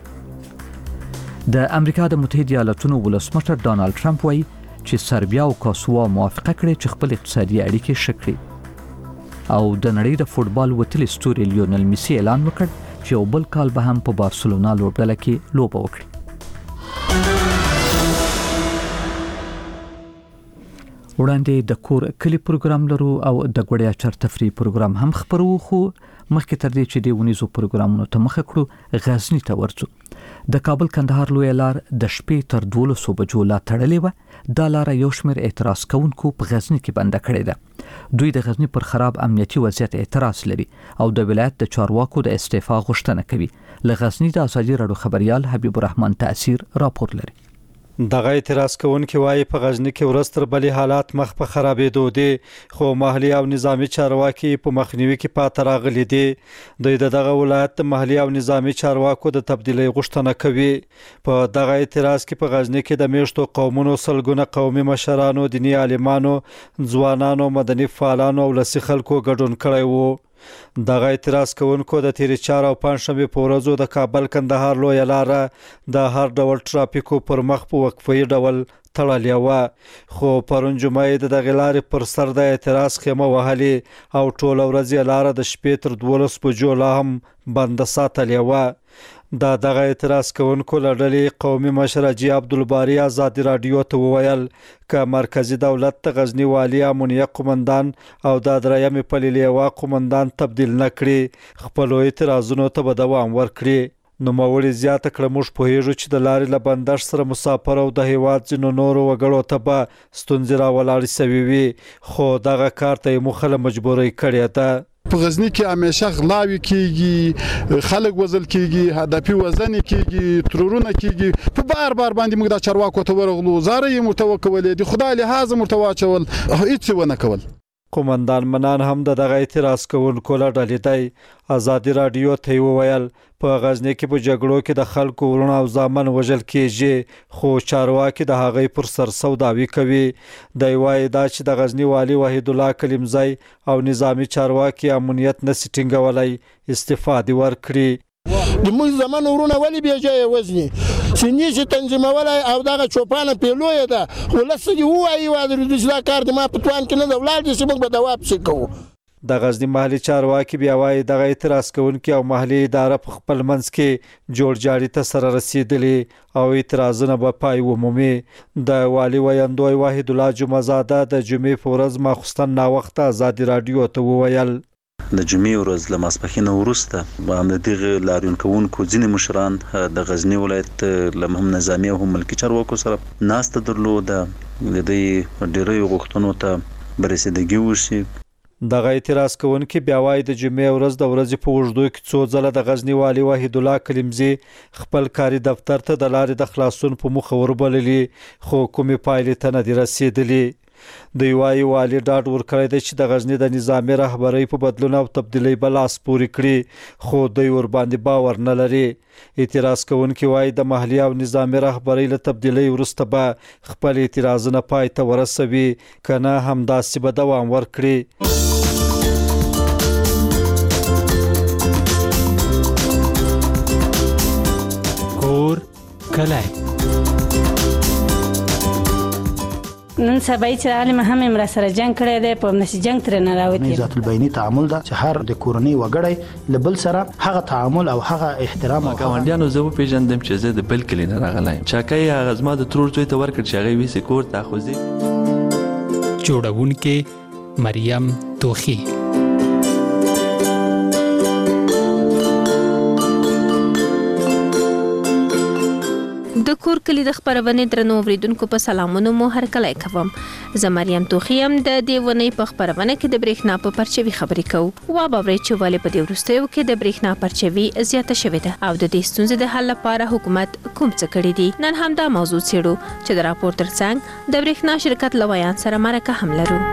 د امریکا د متحده ایالاتونو ولسمشر ډانلډ ټرمپ وایي چې سربیا او کوسووا موافقه کړې چې خپل اقتصادي اړیکې ښه کړي او د نړۍ د فوتبال وتلي ستوري لیونل میسي اعلان وکړ چې یو بل کال به هم په بارسلونا لوبډله کې لوبه وکړي. وړاندې د کور کلی پروګرام لرو او د غوړیا چر تفریح پروګرام هم خبرو خو مخکې تر دې چې د ونیزو پروګرامونو ته مخه کړو غزنی ته ورڅو. د کابل کندهار لوی لار د شپې تر 12 بجو لا تړلې و. دا لار یو شمېر اعتراض کوونکو په غزنی کې بنده کړې ده. دوی د غزنی پر خراب امنیتي وضعیت اعتراض لري او د ولایت د چارواکو د استعفا غوښتنه کوي. له غزنی د ازادي راډیو خبريال حبیب الرحمن تاثیر راپور لري. دغه اعتراض کوونکي وایي په غزنی کې ورستر بلې حالات مخ په خرابېدو دي خو محلي او نظامی چارواکي په مخنیوي کې پاتې راغلي دي. دوی دغه ولایت د محلي او نظامی چارواکو د تبدیلي غوښتنه کوي. په دغه اعتراض کې په غزنی کې د میشتو قومونو سلګونه قومي مشرانو دینی عالمانو ځوانانو مدني فعالانو او لسی خلکو ګډون کړی وو. دغه اعتراض کوونکو د تیر 4 او 5 شنبه په ورځو د کابل کندهار لوی لار د هر ډول ټرافیکو پر مخ په وقفي ډول تړلې و خو پرون جمعه د دغه لارې پر سر د اعتراض خیمه وهلي او ټول ورځ لار د شپې تر 12 بجو لا هم بند ساتلې و. دغه اعتراض کوونکو لړلې قومي مشر حاجي عبدالباری ازادي رادیو ته وویل ک مرکزی دولت ته غزنی والی امنیه قومندان او د درېمې پلیلیوا قومندان تبدیل نکړي خپل اعتراضونو ته به دوام ورکړي. نو موري زیاته کړه موږ په هیڅ چې د لارې لبندش سره مسافر او د هیواد ځینو نورو وګړو ته به ستونزې راولاړې سوي وي خو دغه کار ته مخاله مجبوري کړې ده. په غزنی کې همیشه غلاوي کیږي خلک وزل کیږي هدفي وزن کیږي ترورونه کیږي په بار باندې موږ د چارواکو ته ورغلو زاره یې مرتوکول دي خدای له هاذا مرتواچول هیڅ ونه کول. قومندان منان هم دغه اعتراض کوونکو لړلې دی. ازادي رادیو ته وویل په غزنی کې په جګړو کې د خلکو ورونه او ځامن وژل کیږي خو چارواکي د هغې پر سر سوداوي کوي. دی وایي دا چې د غزنی والی وحید الله کلیمزی او نظامی چارواکي امنیت نه سټینګولای استفاده ورکړي. د موږ زمون ورونه ولی بیاجه وزنی سینې چې تنظیمولای او دغه چوپانه پیلوې ده ولسه دی وایي وادر د ځلا کار د ما په توان کې نه د ولادت چې موږ به دواب شي کوو. د غزنی محلي چارواکي بیا وایي دغه اعتراض کوونکي او محلي اداره په خپل منځ کې جوړ جاړي ته سره رسیدلي او اعتراضونه به پای ومومي. د والی ویاندوی وحید الله جمعزاده د جمعې په ورځ ماخوستن نا وخت ازادي رادیو ته وویل د جمعې ورځ له ماسپښین وروسته باندې دغه لاریون کوونکو ځینې مشران د غزنی ولایت له هم نظامی او هم ملکی چارواکو سره ناسته درلوده. د دې ډېرې غوښتنو ته برسېدګي وشي. دغه اعتراض کوونکي بیا وایي د جمعې ورځ د ورځې په اوږدو کې څو ځله د غزني والي وحید الله کلیمزی خپل کاري دفتر ته د لارې د خلاصون په موخه وربللې خو کومې پایلې ته نه دي رسېدلې دوی وایي والي ډاډ ورکړی دی چې د غزني د نظامي رهبرۍ په بدلون او تبدیلۍ به لاس پورې کړي خو دوی ورباندې باور نه لري اعتراض کوونکي وایي د محلي او نظامي رهبرۍ له تبدیلۍ وروسته به خپل اعتراضونه پای ته ورسوي که نه همداسې به دوام ورکړي کور کلی نن سبا چې عالم هم امر سره جنگ کړی دی په نشي جنگ تر نه راوتی ذات البینی تعامل دا چې هر د کورنۍ وګړی لبل سره هغه تعامل او هغه احترام او ګاونډیانو زه په پیژندم چې زه د بل کلی نه راغلی چاکای هغه زما د ترور زوی ته ورکړ چې هغه ویسې کور ته خوځي جوړونکې مریم توخی د کور کلی د خبرونې درنو اوریدونکو په سلامونو مو هر کله کوم زه مریم توخیم د دیونی په خبرونه کې د بریښنا په پرچوي خبرې کوم وا باوري چې ولې په دې وروستیو کې د بریښنا پرچوي زیاته شوې ده او د دې ستونزې د حل لپاره حکومت کوم څه کړی دي نن هم دا موضوع څېړو چې د راپور ترڅنګ د بریښنا شرکت لویان سره مرکه هم لرو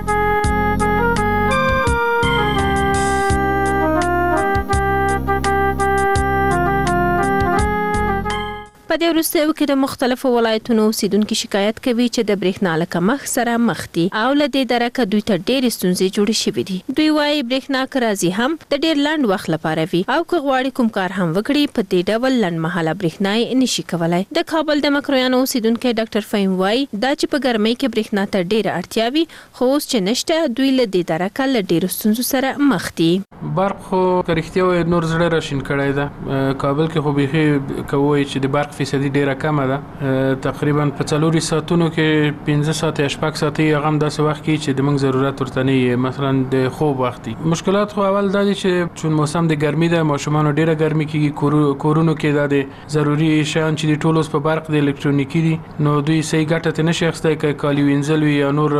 په دې وروستیو کې د مختلفو ولایتونو اوسیدونکو شکایت کوي چې د بریښنا له کمښت سره مخ دي او له دې درکه دوی ته ډېرې ستونزې جوړې شوې دي دوی وایي بریښنا که راځي هم د ډېر لنډ وخت لپاره وي او که غواړي کوم کار هم وکړي په دې ډول لنډمهاله بریښنا یې نشي کولی د کابل د مکرویانو اوسیدونکی ډاکټر فهیم وایي دا چې په ګرمۍ کې بریښنا ته ډېره اړتیا وي خو اوس چې نشته دوی له دې درکه له ډېرو ستونزو سره مخ دي برق خو که رښتیا وایي نور زړه راشین کړی ده کابل کې خو بیخي که وایي چې د برق فیصدي ډیره کمه ده تقریبا په 4 ساعتونو کې 15 ساعت یا 6 ساعت یې غم داسې وخت کې چې د موږ ضرورت ورته نه مثلا د خوب وختي مشکلات خو اول دا دي چې چون موسم د ګرمي ده ماشومان ډیره ګرمي کېږي کورونو کې د ضروري شیان چې د ټولوس په برق د الکترونیکی دي نو دوی صحیح ګټه ته نشي اخیستی که کالی وینځل وي یا نور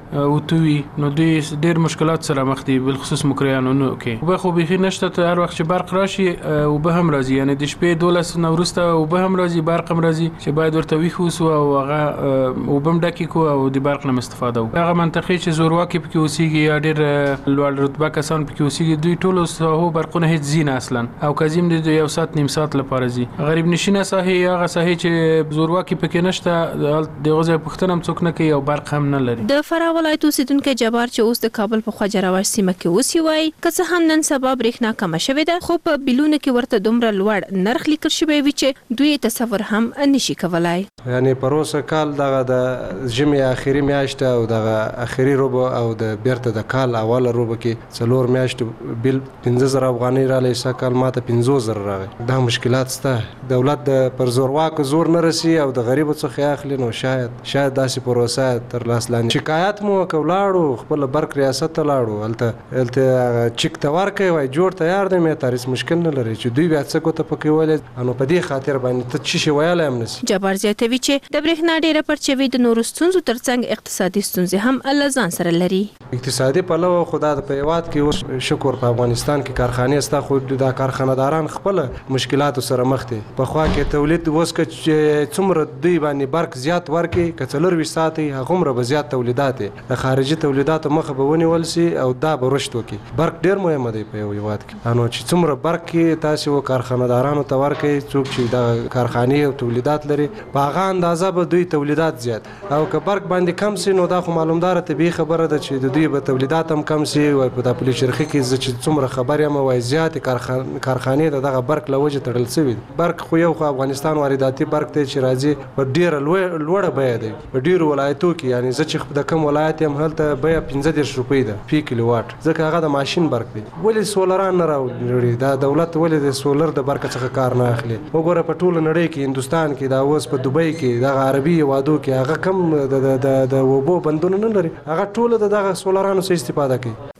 اوتوي نو دوی ډیر مشکلات سره مخ دي بل خصوص مکریانو کې وبه خو بيخي نشته هر وخت چې برق راشي وبه هم راځي یعنی د شپې 12 نو وروسته وبه هم راځي برق هم راځي چې باید ورته ویښوسو او هغه وبم ډکې کو او د برق نه استفاده وکړو هغه منطقې چې زورواکي پکې اوسېږي یا ډېر لوړ رتبه کسان پکې اوسېږي دوی ټولو ساحو برقونه هیڅ ځي نه اصلا او کازیم د 1 ساعت نیم ساعت لپاره ځي غریب نشینه ساحې هغه ساحې چې زورواکي پکې نشته د غوځي پښتنه هم څوک نه کوي او برق هم نه لري د فراه ولایت اوسیدونکو جبار چې اوس د کابل په خواجه راوش سیمه کې اوسي وای که څه هم نن سبا بریښنا کم شوې ده خو په بلونه کې ورته دومره لوړ نرخ لیکل شوی وي چې دوی تصور هم نشي کولای یعنی پروسه کال دغه د جمعې اخیری میاشت او دغه اخیری روبو او د بیرته د کال اوله روبو کې څلور میاشت بل 15000 افغانۍ را لې سکل ماته 15000 راغی دا مشکلات سته دولت د پر زورواک زور نه رسی او د غریب څخه اخلي نو شاید داسې پروسه تر لاس لاندې شکایت مو کولاړو خپل برق ریاست ته لاړو الته چیک ته ورکې وای جوړ تیار دی مې تاریخ مشکل نه لري چې دوی بیا څه کوته پکې ولې انو په دې خاطر باندې ته چی ویاله هم نسی جبار زیاتوي چې د بریښنا ډیره پرچوي د نورو ستونزو ترڅنګ اقتصادي ستونزې هم له ځان سره لري اقتصادي پلوه خدا د پیوات کې اوس شکر په افغانستان کې کارخانې ستا خو د کارخانه‌داران خپل مشکلات سره مخ دي په خوا کې تولید اوس کې څومره دوی باندې برق زیات ورکي کڅلور وی ساتي هغه عمر به زیات تولیدات د خارجي تولیداتو مخه به ونیول سي او دا به رشد وکي برق ډیر مهم دی په هیواد کې انو چې څومره برق کې تاسو کارخانه‌دارانو ته ورکي څوک چې د کارخانې او تولیدات لري په هغه اندازه به دوی تولیدات زیات او که برق باندې کم سي نو دا خو معلومدار طبيعي خبره ده چې د دوی به تولیدات هم کم سي او په د پولیس شرخي کې چې څومره خبر یم وای زیات کارخانې دغه برق لوجه تړل سوي برق خو یو خو افغانستان وارداتي برق ته چې راځي په ډیره لوړه بیه دی په ډیرو ولایتو کې یعنی زه چې د کم ولایت هم هلته بیه 15 روپۍ ده فی کیلو واټ ځکه هغه د ماشين برق دی ولې سولران نه راوړي دا دولت ولې د سولر د برق څخه کار نه اخلي وګوره په ټوله نړۍ کې هندستان کې دا اوس په دوبۍ کې د عربي وادو کې هغه کم د وبو بندونه نه لري هغه ټول دغه سولرانو څخه استفاده کوي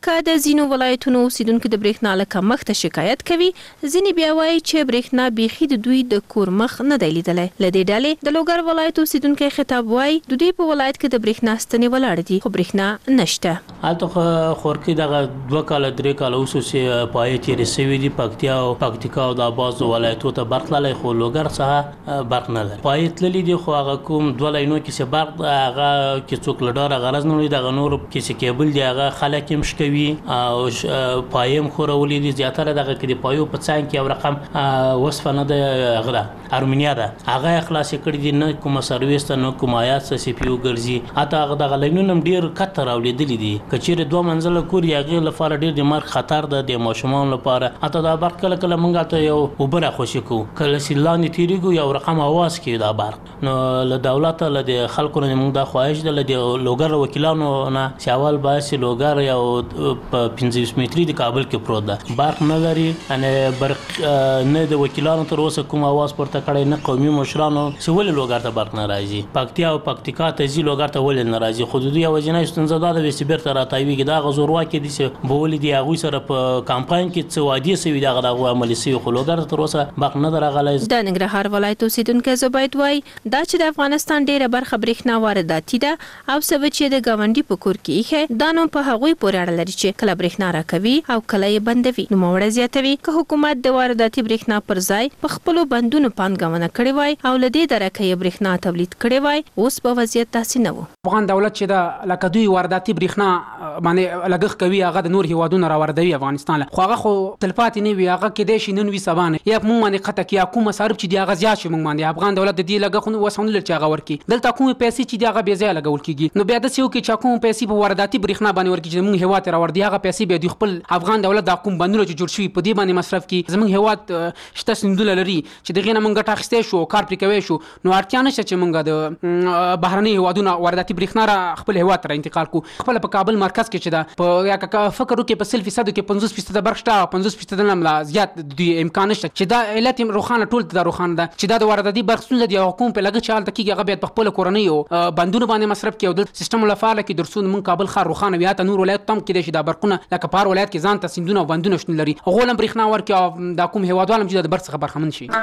که د ځینو ولایتونو اوسیدونکو د برېښنا له کمښت شکایت کوي، ځینې بیا وایي چې برېښنا بیخي د دوی د کور مخ نه دی لیدلی. له دې ډلې د لوګر ولایت اوسیدونکی خطاب وایي د دوی په ولایت کې د برېښنا ستنې ولاړې دي خو برېښنا نشته. هلته خورکي دغه 2 کاله 3 کاله اوس چې پایې تېرې سوي دي پکتیا او پکتیکا او د بعضو ولایتو ته برق تللی خو لوګر څخه برق نه لري. پایې تللي دي خو هغه کوم 2 لاینو کې چې برق هغه کې څوک له ډاره غرض نه لري، دغه نور کې چې کیبل دی هغه خلک یې مشکوي او پایې هم خورولي دي. زیاتره دغه کې د پایو په څنګ کې یو رقم وصفه نه ده، هغه ده ارمینیا ده، هغه یې خلاصې کړي دي، نه کومه سرویس ته نه کوم آیات څه سی پی یو ګرځي. حتی هغه دغه لاینونه هم ډېر کته راولېدلي دي. که چېرې 2 منزله کور یې هغې لپاره ډېر د مرګ خطر ده د ماشومانو لپاره. حتی دا برق کله کله موږ ته یو اوبه راخوشي کوو، کله چې لاندې تېرېږو یو رقم اواز کوي دا برق. نو له دولته له د خلکو نه موږ دا خواهش ده له د لوګر وکیلانو نه چې اول باید چې لوګر یو په 15 متري د کابل کې پروت ده، برق نه لري، یعنې برق نه د وکیلانو تر اوسه کوم اواز پورته کړی، نه قومي مشرانو چې ولې لوګر ته برق نه راځي. پکتیا او پکتیکا ته ځي لوګر ته ولې نه راځي. خو د دوی یوازینۍ ستونزه دا ده چې بیرته راتاویږي. دا هغه زورواکي دي چې به ولې دي هغوی سره په کمپاین کې څه وعدې سوي دي هغه د هغوی عملي سوي، خو لوګر ته تر اوسه برق نه ده راغلی. د ننګرهار ولایت اوسیدونکی زبید وایي دا چې د افغانستان ډیره برخه برېښنا وارداتي ده او څه چې د ګاونډي په کور کې ایښی دا نو په هغوی پورې اړه لري چې کله برېښنا راکوي او کله یې بندوي. نوموړی زیاتوي که حکومت د وارداتي برېښنا پر ځای په خپلو بندونو پانګونه کړې وای او له دې درکه یې برېښنا تولید کړی وای، اوس به وضعیت داسې نه و. افغان دولت چې د لکه دوی وارداتي برېښنا باندې لګښت کوي هغه د نور هیوادونو راوردوي افغانستان له، خو هغه خو تلپاتې نه وي، هغه کېدای شي نن وي سبا نه، یا موږ باندې قطع کړي یا کوم مصارف چې دي هغه زیات شي موږ باندې. افغان دولت د دې لګښت اوس هم نه لري چې هغه ورکړي. دلته کومې پیسې چې دي هغه بې ځایه لګول کېږي. نو بیا داسې وکړي چې کوم پیسې په وارداتي برېښنا باندې ورکړي چې موږ هېواد ته راوړي، هغه پیسې بیا د خپل افغان دولت د کوم بندونه چې جوړ شوي په دې باندې مصرف کړي. زموږ هېواد شته سیندونه لري چې دغې نه موږ ګټه اخیستی شو، کار پرې کوی شو، نو اړتیا نشته چې موږ د بهرني هېوادونو وارداتي برېښنا را خپل هېواد ته را انتقال کړو. خپله په کابل مرکز کې چې ده په یا فکر وکړي په 100% کې 50% برق شته او 50% نه هم زیات د امکان نشته چې دا علت روښانه ټول ته روښانه ده چې دا د وارداتي برق ستونزه د حکومت په لګښت چې هلته کېږي هغه باید په خپله کورنۍ او بندونو باندې مصرف کړي او د سیستم له فعاله کړي تر څو موږ کابل ښار روښانه وي. حتی نور ولایتو ته هم کېدای شي دا برقونه لکه په هر ولایت کې ځان ته سیندونه او بندونه شتون لري، هغوی هم برېښنا ورکړي او دا کوم هېوادوال هم چې د برق څخه برخمن شي.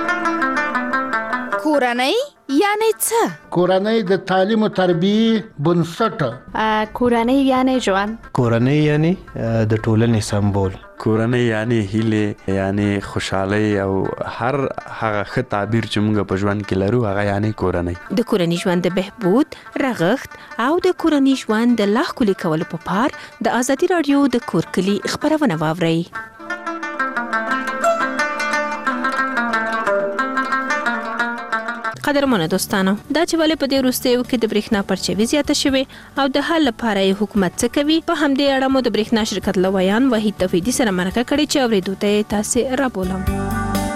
کورنۍ یعنی څه؟ کورنۍ د تعلیم او تربیې بنسټ. کورنۍ یعنی ژوند. کورنۍ یعنی د ټولنې سمبول. کورنۍ یعنی هیله، یعنی خوشحالي او هر هغه ښه تعبیر چې موږ په ژوند کې لرو هغه یعنی کورنۍ. د کورنۍ ژوند د بهبود، رغښت او د کورنۍ ژوند د لا ښکلي کولو په پار د ازادي راډیو د کور کلي خپرونه واورئ. قدرمنو دوستانو، دا چې ولې په دې وروستیو کې د برېښنا پرچاوي زیاته شوې او د حل لپاره یې حکومت څه کوي، په همدې اړه مو د برېښنا شرکت لویان وحید توحیدي سره مرکه کړې چې اورېدو ته یې تاسې رابولم.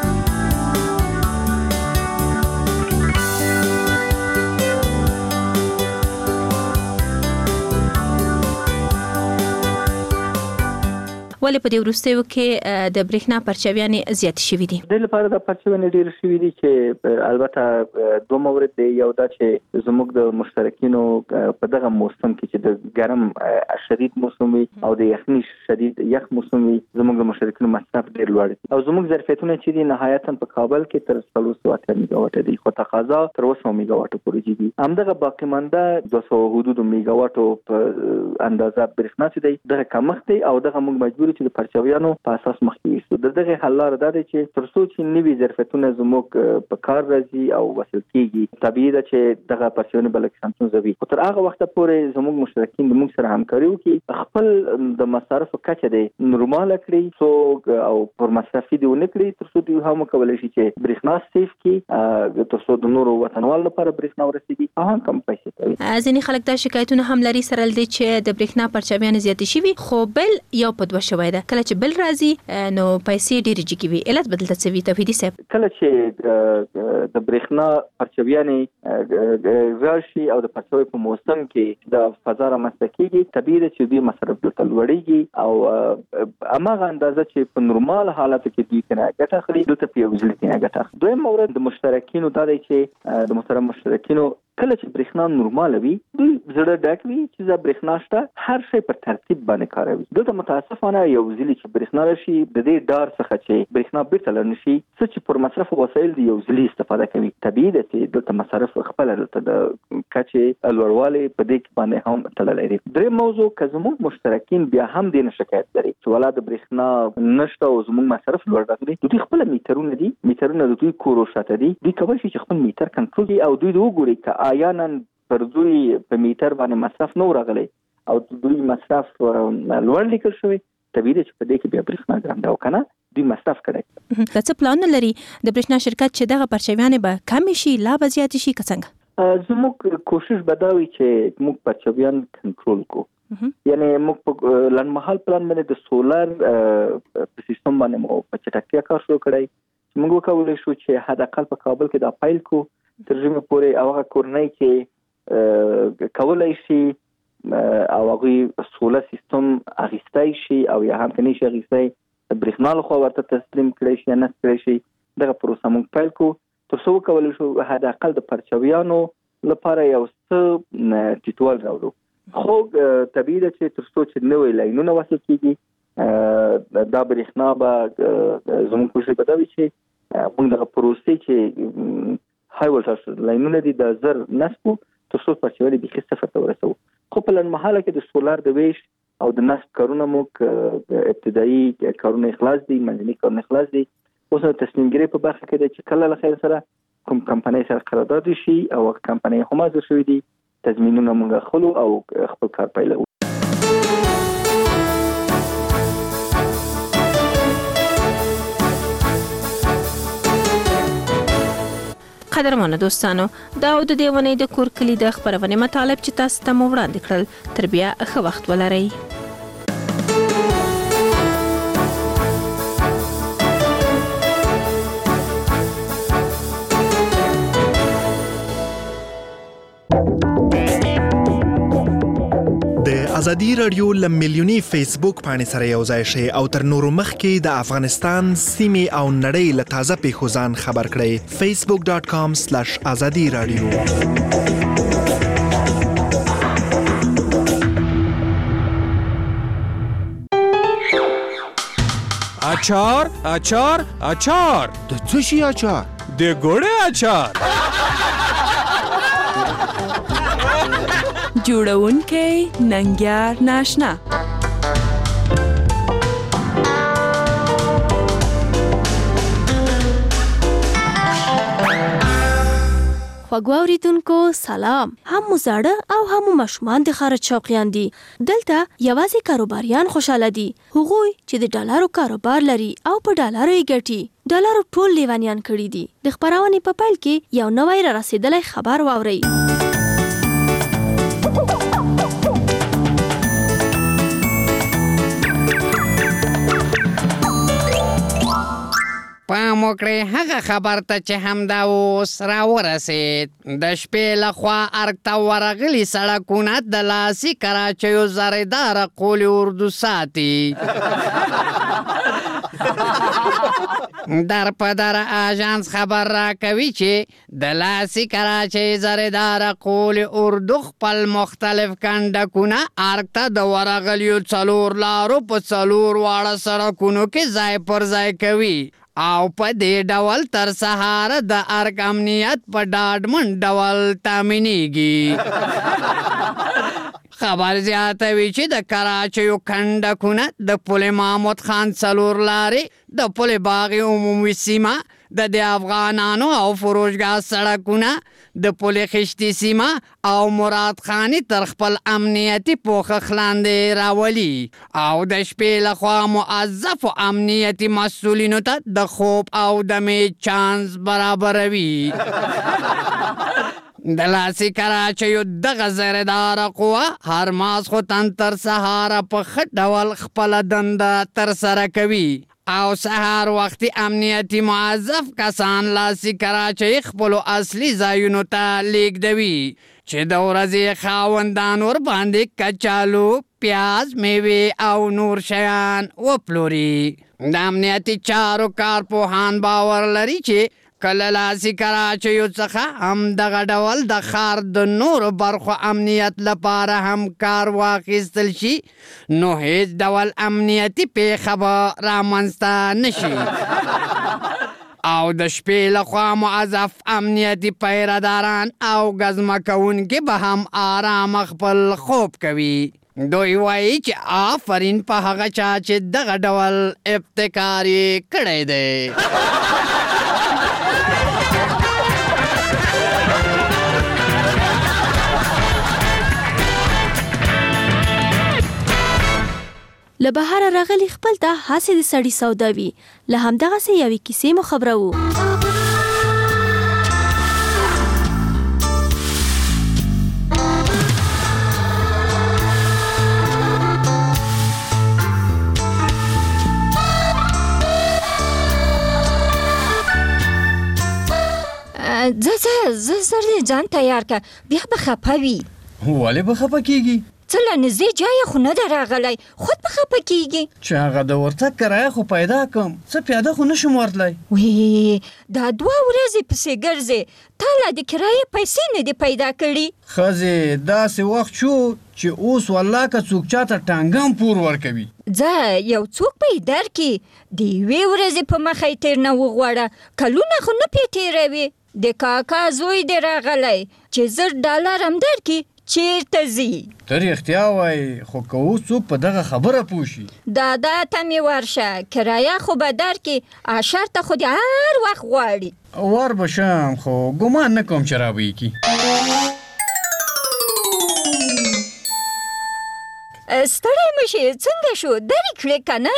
ولې په دې وروستیو کې د برېښنا پرچاویانې زیاتې شوي دي؟ د لپاره د پرچاویانې ډېرې شوي دي چې البته 2 مورد دی. یو دا چې زموږ د مشترکینو په دغه موسم کې چې د ګرم شدید موسم وي او د یخني شدید یخ موسم وي، زموږ د مشترکینو مصرف ډېر لوړ دي او زموږ ظرفیتونه چې دي نهایتا په کابل کې تر 300 میګاواټ دي، خو تقاضا تر 200 میګاواټ پورې دي. همدغه باقي مانده 200 حدود میګاواټ په اندازه برېښنا چې دی دغه کمښت دی او دغه موږ مجبور چې د پرچاویانو په اساس مخکې ویستو. د دغه حل لاره دا دی چې تر څو چې نوي ظرفیتونه زموږ په کار راځي او وصل کېږي، طبیعي ده چې دغه پرچاویانې به لږ ستونزه وي. خو تر هغه وخته پورې زموږ مشترکین د موږ سره همکاري وکړي، خپل د مصارفو کچه دی نورماله کړي څو او پر مصرفي دې ونه کړي تر څو دوی هم وکولی شي چې برېښنا سیف کړي، تر څو د نورو وطنوالو لپاره برېښنا ورسېږي او هم کم پیسې کوي. ځینې خلک دا شکایتونه هم لري سره له دې چې د برېښنا پرچاویانې زیاتې شوي، خو بل یو په 2 شوی ده. کله چې بل راځي نو پیسې ډېرې جګې وي. علت به دلته څه وي توحیدي صاحب؟ کله چې د برېښنا پرچاویانې راشي او د پرچاوي په موسم کې د فضا رامنځته کېږي، طبیعي ده چې دوی مصرف دلته لوړېږي او هماغه اندازه چې په نورمال حالاتو کې دوی ترې ګټه اخلي دلته په یو ځل ترې ګټه اخلي. دویم مورد د مشترکینو دا دی چې د محترم مشترکینو کله چې برېښنا نورمال وي دوی زړه ډک وي چې دا برېښنا شته هر شی په ترتیب باندې کاروي. دلته متاسفانه یو ځلې چې برېښنا راشي د دې ډار څخه چې برېښنا بیرته لرنه شي څه چې پر مصرف وسایل دی یو ځلې استفاده کوي. طبیعي ده چې دلته مصرف خپل دلته د کچې لوړوالی په دې کې باندې هم تړلی دی. درې موضوع که زموږ مشترکین بیا هم دې نه شکایت لري چې ولا د برېښنا نشته او زموږ مصرف لوړ راغلی دوی خپل میټرونه دي میټرونه د دوی کورو شاته دي دوی کولی شي چې خپل میټر کنټرول کړي او دوی وګوري که آیا نن پر دوی په میټر باندې مصرف نه راغلی او دوی مصرف لوړ لیکل شوی طبیعي ده چې په دې کې بیا برېښنا ګرانده او کنه دوی مصرف کړی. که څه پلان لري د برېښنا شرکت چې دغه پرچاویانې به کم شي لا به زیات شي که څنګه؟ زموږ کوشش به دا وي چې موږ پرچاویان کنټرول کړو. یعنی موږ په لنډمهال پلان باندې د سولر په سیستم باندې مو په چټکتیا کار شروع کړی. موږ وکولای شو چې حد اقل په کابل کې دا فایل کو ترجمه پورې او هغه کورنۍ چې کولای شي او هغه سولر سیستم اغیستای شي او یا هم کني شي اغیستای برېښنا له خوا ورته تسلیم کړی شي نه کړی شي دغه پروسه موږ فایل کو تر څو وکولای شو حد اقل د پرچاویانو لپاره یو څه ټیټوال راوړو. خو طبیعي ده چې تر څو چې نوې لاینونه وصل کیږي دا برېښنا به زموږ کوشش به دا وي چې موږ دغه پروسې چې های ولټاژ لاینونه دي د زر نصب تر څو پرچاوي بیخي صفر ته ورسوو. خو په لنډمهاله کې د سولر د ویش او د نصب کارونه موږ ابتدایي کارونه اخلاص دي منځني کارونه اخلاص دي. اوس تصمیم ګیري په برخه کې ده چې کله له خیر سره کوم کمپنۍ سره قرارداد شي او کمپنۍ هم حاضر شوي دي تضمینونه موږ خلو او خپل کار پیلوو. قدرمنو دوستانو دا د دې ونې د کور کلی د خبرونې مطالب چې تاسو ته مو وړاندې کړل تر بیا ښه وخت ولرئ. ازادي رادیو لمیلیونی فیسبوک باندې سره یو ځای شي او تر نورو مخکې د افغانستان سیمې او نړۍ له تازه پیښو ځان خبر کړئ. facebook.com/azadi radio. اچار اچار اچار د څه شي اچار؟ د ګوړې اچار. جوړونکی ننګیار ناشنا. خوږو اوریدونکو سلام. هم زاړه او هم ماشومان د خارج شوقیان دي. دلته یوازې کاروباریان خوشاله دي هغوی چې د ډالرو کاروبار لري او په ډالرو یې ګټي. ډالرو ټول لیوانیان کړي دي. د خبرونې په پیل کې یو نوی را رسیدلی خبر واورئ. پام وکړئ هغه خبر ته چې همدا اوس راورسېد. د شپې لخوا ارګ ته ورغلي سړکونه د لاسي کراچیو زریداره قول اردو ساتي. در په در آژانس خبر راکوي چې د لاسي کراچۍ زریداره قول اردو خپل مختلف کنډکونه ارګ ته د ورغلیو 4 لارو په 4 واړه سړکونو کې ځای پر ځای کوي او په دې ډول تر سهاره د ارګ امنیت په ډاډمن ډول تامینېږي. خبر زیاتوي چې د کراچیو کنډکونه د پل محمود خان 4 لارې د پل باغ عمومي سیمه د افغانانو او فروشګاه سړکونه د پل خشتي سیمه او مراد خانی تر خپل امنیتي پوښښ لاندې راولي او د شپې لخوا موظفو امنیتي مسؤلینو ته د خوب او دمې چانس برابروي. د لاسي کراچیو دغه زریداره قوه هر ماسخوتن تر سهاره په ښه ډول خپله دنده ترسره کوي او سهار وختي امنیتي موظف کسان لاسي کراچۍ خپلو اصلي ځایونو ته لیږدوي چې د ورځې خاوندان ورباندې کچالو، پیاز، میوې او نور شیان وپلوري. د امنیتي چارو کارپوهان باور لري چې که له لاسي کراچیو څخه همدغه ډول د ښار د نورو برخو امنیت لپاره هم کار واخیستل شي نو هیڅ ډول امنیتي پیښه به رامنځته نشي او د شپې لخوا معذف امنیتي پیرهداران او ګزمه کوونکي به هم آرام خپل خوب کوي دوی وایي چې آفرین په هغه چا چې دغه ډول ابتکار یې کړی دی له بهره راغلی خپل ته هسې د سړي سودا وي له همدغسې یوې کیسې مو خبرو زه زر دې ځان تیار که بیا به خفه وي ولې به خفه کېږي څه له نږدې ځایه خو نه ده راغلی خود به خفه کېږي چې هغه د ورتګ کرایه خو پیدا کړم څه پیاده خو نشم ورتلی وی دا 2 ورځې پسې ګرځې تا لا د کرایې پیسې نه دي پیدا کړي ښځې داسې وخت شو چې اوس والله که څوک چاته ټانګه هم پور ورکوي ځه یو څوک به یې درکړي د 1 ورځې په مخه یې تېر نه وغواړه کلونه خو نه پې تېروي د کاکا زوی دې راغلی چې $10 هم درکړي چیرته ځي ته رښتیا وایي خو که اوس څوک په دغه خبره پوه شي دادا ته مې ورشه کرایه خو به درکړي اشرته خو دې هر وخت غواړي ور به شم خو ګمان نه کوم چې رابه یې کي ستړی مه شې څنګه شو درې کړې که نه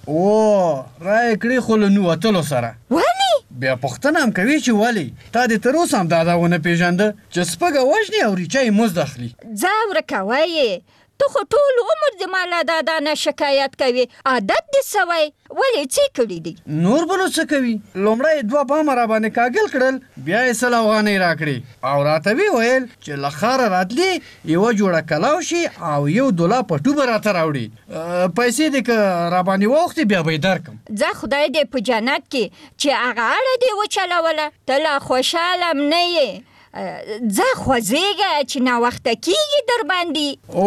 رایې کړې خو له نوتلو سره ولې بیا پوښتنه هم کوي چې ولې تا دې تر اوسه هم دادا ونه پېژانده چې سپږه وژني او ریچه یې مزد اخلي ځه ورکه وایې ته خو ټول عمر د ما له دادا نه شکایت کوي عادت دې سوی ولې څه کړي دي نور به نو څه کوي لومړی 2 بامه راباندې کاږل کړل بیا یې 100 افغانۍ راکړې او راته ویې ویل چې له ښاره راتلې یوه جوړه کلاو شي او $1 پټو به راته راوړي پیسې دې که راباندې واوښتې بیا به یې درکړم ځه خدای دې په جنت کې چې هغه اړه دې وچلوله ته لا خوشحاله م نه یې ځه خوځېږه چې ناوخته کېږي در باندې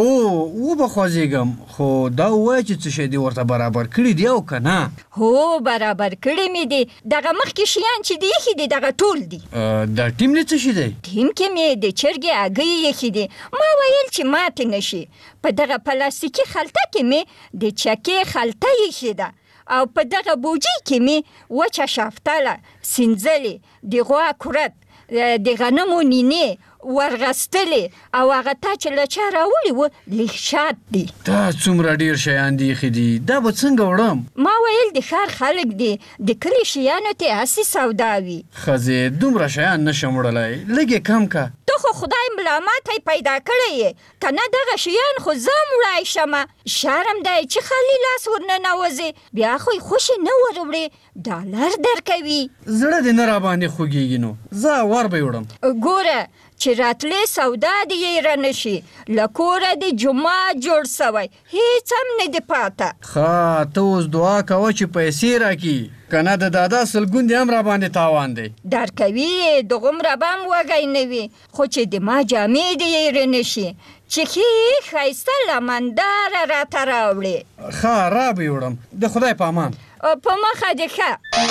وبه خوځېږم خو دا ووایه چې څه شی دې ورته برابر کړي دي او که نه هو برابر کړي مې دي دغه مخکې شیان چې دي ایښي دي دغه ټول دي دا ټیم دې څه شي دی ټیم کې مې د چرګې هګۍ ایښي دي ما ویل چې ماتې نه شي په دغه پلاستیکي خلطه کې مې د چکې خلطه ایښې ده او په دغه بوجۍ کې مې وچه شافتله سینځلې د غوا کورت د غنمو نینې ورغستلې او هغه تا چې له چا راوړي و لیک شات دي دا څومره ډېر شیان دي ایښي دي دا به څنګه وړم ما ویل د ښار خلک دي د کلي شیانو ته هسې سودا وي ښځې دومره شیان نشم وړلی لږ یې کم که ته خو خدای ملامته پیدا کړی یې که نه دغه شیان خو زه هم وړی شمه شرم دی چې خالي لاس ورننوځې بیا خو یې خوشې نه وروړې $1 درکوي زړه دې نه راباندې خوږېږي نو زه ور به یې وړم ګوره چې راتلې سودا دې یې رانه شي له کوره دې جومات جوړ سوی هیڅ هم نه دې پاته ښه ته اوس دعا کوه چې پیسې راکړي که نه د دادا سلګون دې هم راباندې تاوان دی درکوي یې دغومره به هم وږی نه وي خو چې د ما جامې دې یې رانه شي چې ښې ښایسته لمنداره راته راوړې ښه را به یې وړم د خدای په امان په مخه دې ښه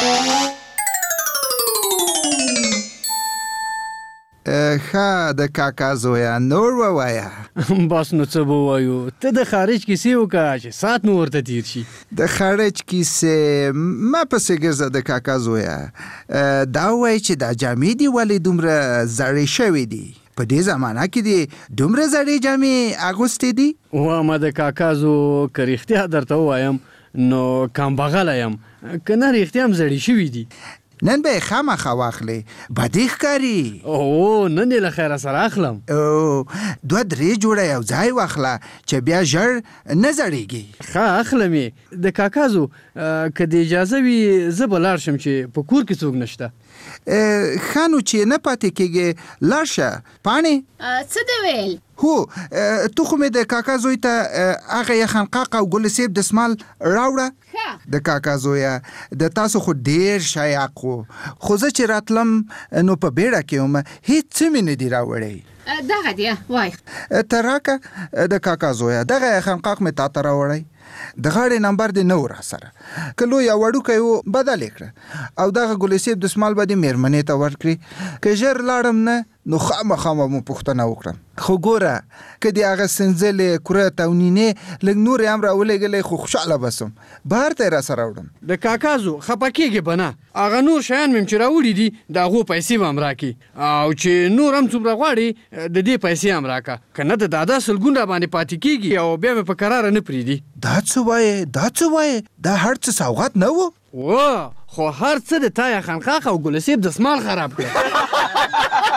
ښه د کاکا زویه نور ووایه بس نو څه به ووایو ته د خارج کیسې وکړه چې ساعت مو ورته تیر شي د خارج کیسې ما پسې ګرځه د کاکا زویه دا ووایي چې دا جامې دي ولې دومره زړې شوې دي په دې زمانه کې دي دومره زړې جامې اغوستې دي واما د کاکا زو که رښتیا درته ووایم نو کمبغله یم که نه رښتیا هم زړې شوي دي نن به یې خامخا واخلې بدې ښکاري نن یې له خیره سره اخلم 2-3 جوړه یو ځای واخله چې بیا ژر نه زړېږي ښه اخلم یې د کاکا زو که د اجازه وي زه به لاړ شم چې په کور کې څوک نشته ښه نو چې نه پاتې کېږې لاړ شه پاڼې څه دې ویل هو تو خو مې د کاکا زوی ته هغه یخنقاق او ګل صیب دستمال راوړه د کاکا زویا د تاسو خو ډیر شایق وو خو زه چې راتلم نو په بیړه کې وم هیڅ څه مې نه دي راوړی دغه دی وای تراکه د کاکا زویا دغه خنقاق مې تا ته راوړی د غاړې نمبر دې نه و را سره که لوی او وړوکی و بدل یې کړه او دغه ګلصیب دسمال به دې مېرمنې ته ورکړي که ژر لاړم نه نو خامخا به مو پوښتنه وکړم خو ګوره که دې هغه سنځلې کورت او نینې لږ نورې هم راولېږلی خو خوشحاله به سم بهر ته یې را سره وړم د کاکازو خفه کېږې به نه هغه نور شیان مې چې راوړي دي د هغو پیسې به هم راکړي او چې نور هم څومره غواړي د دې پیسې هم راکړه که نه د دادا سلګون را باندې پاتې کېږي او بیا مې په کراره نه پرېږدي دا څه وایې دا هر څه سوغات نه و خو هر څه د تا یا خنقاق او ګلصیب دسمال خراب کړه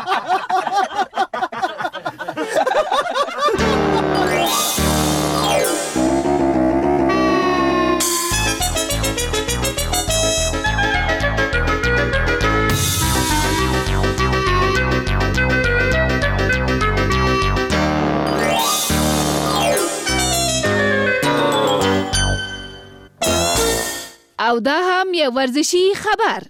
او دا هم یو ورزشي خبر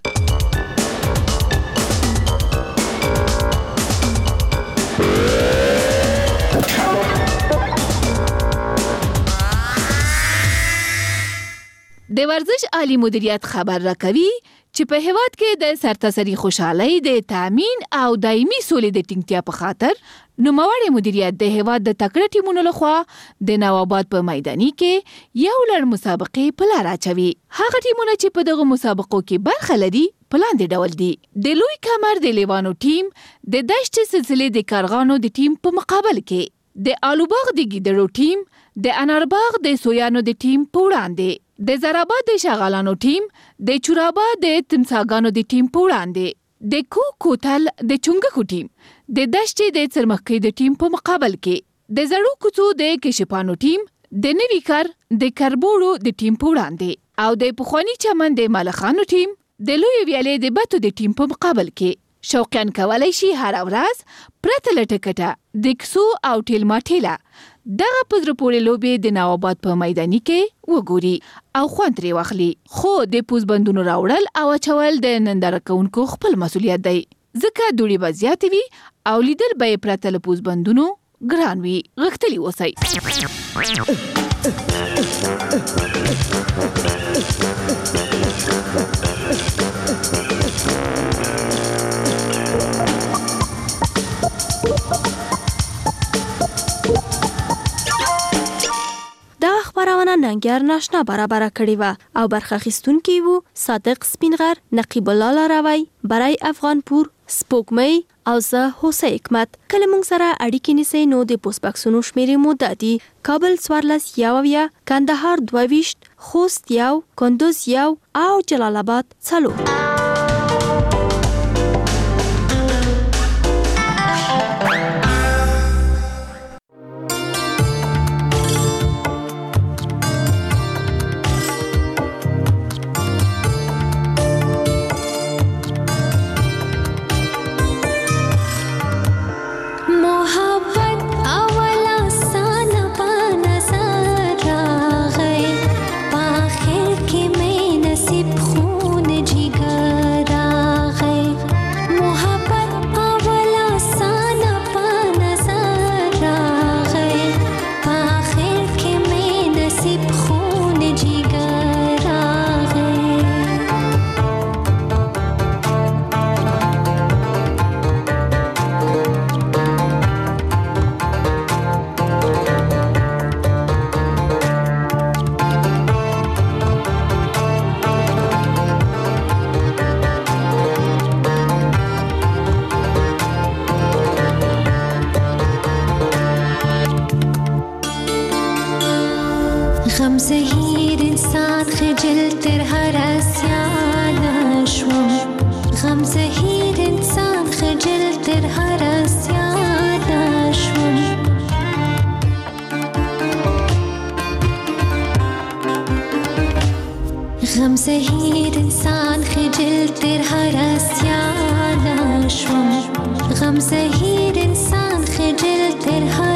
د ورزش عالی مدیریت خبر راکوي چې په هیواد کې د سرتاسري خوشحالۍ د تامین او دایمي سولې د ټینګتیا په خاطر نوموړی مدیریت د هیواد د تکړه ټیمونو لخوا د نوآباد په میداني کې یو لړ مسابقې په لار اچوي. هغه ټیمونه چې په دغه مسابقو کې برخه لري په لاندې ډول دي: د لوی کمر د لیوانو ټیم د دشت سلسلې د کارغانو د ټیم په مقابل کې، د آلوباغ د ګیدړو ټیم د انارباغ د سویانو د ټیم په وړاندې، د زراباد د شغالانو ټیم د چوراباد د تمساګانو د ټیم په وړاندې، د کوتل د چونګکو ټیم د دشتې د څرمخکۍ د ټیم په مقابل کې، د زړو کوڅو د کشپانو ټیم د نوي کار د کربوړو د ټیم په وړاندې، او د پخواني چمن د ملخانو ټیم د لوی ویالې د بتو د ټیم په مقابل کې. شوقیان کولی شي هر ورځ پرته له ټکټه د کسو او ټیلما ټیله دغه په زړه پورې لوبې د نوآباد په میداني کې وګوري او خوند ترې واخلي. خو د پوزبندونو راوړل او اچول د ننداره کوونکو خپل مسؤلیت دی، ځکه دوړې به زیاتې وي او لیدل به یې پرته له پوزبندونو ګران وي. غښتلي اوسئ. دا خبرونه ننګیار ناشنا برابر کړی و او برخه اخیستونکي وو صادق سپینغر، نقیب الله لاروی، برای افغانپور، سپوږمۍ او زه هوسۍ حکمت. کله موږ سره اړیکې نیسئ نو د پوسټ باکسونو شمیرې مو دا دي: کابل 14 کندهار 22 خوست 1 کندوز 1 او جلال آباد 4. غم زهیر انسان خجل تر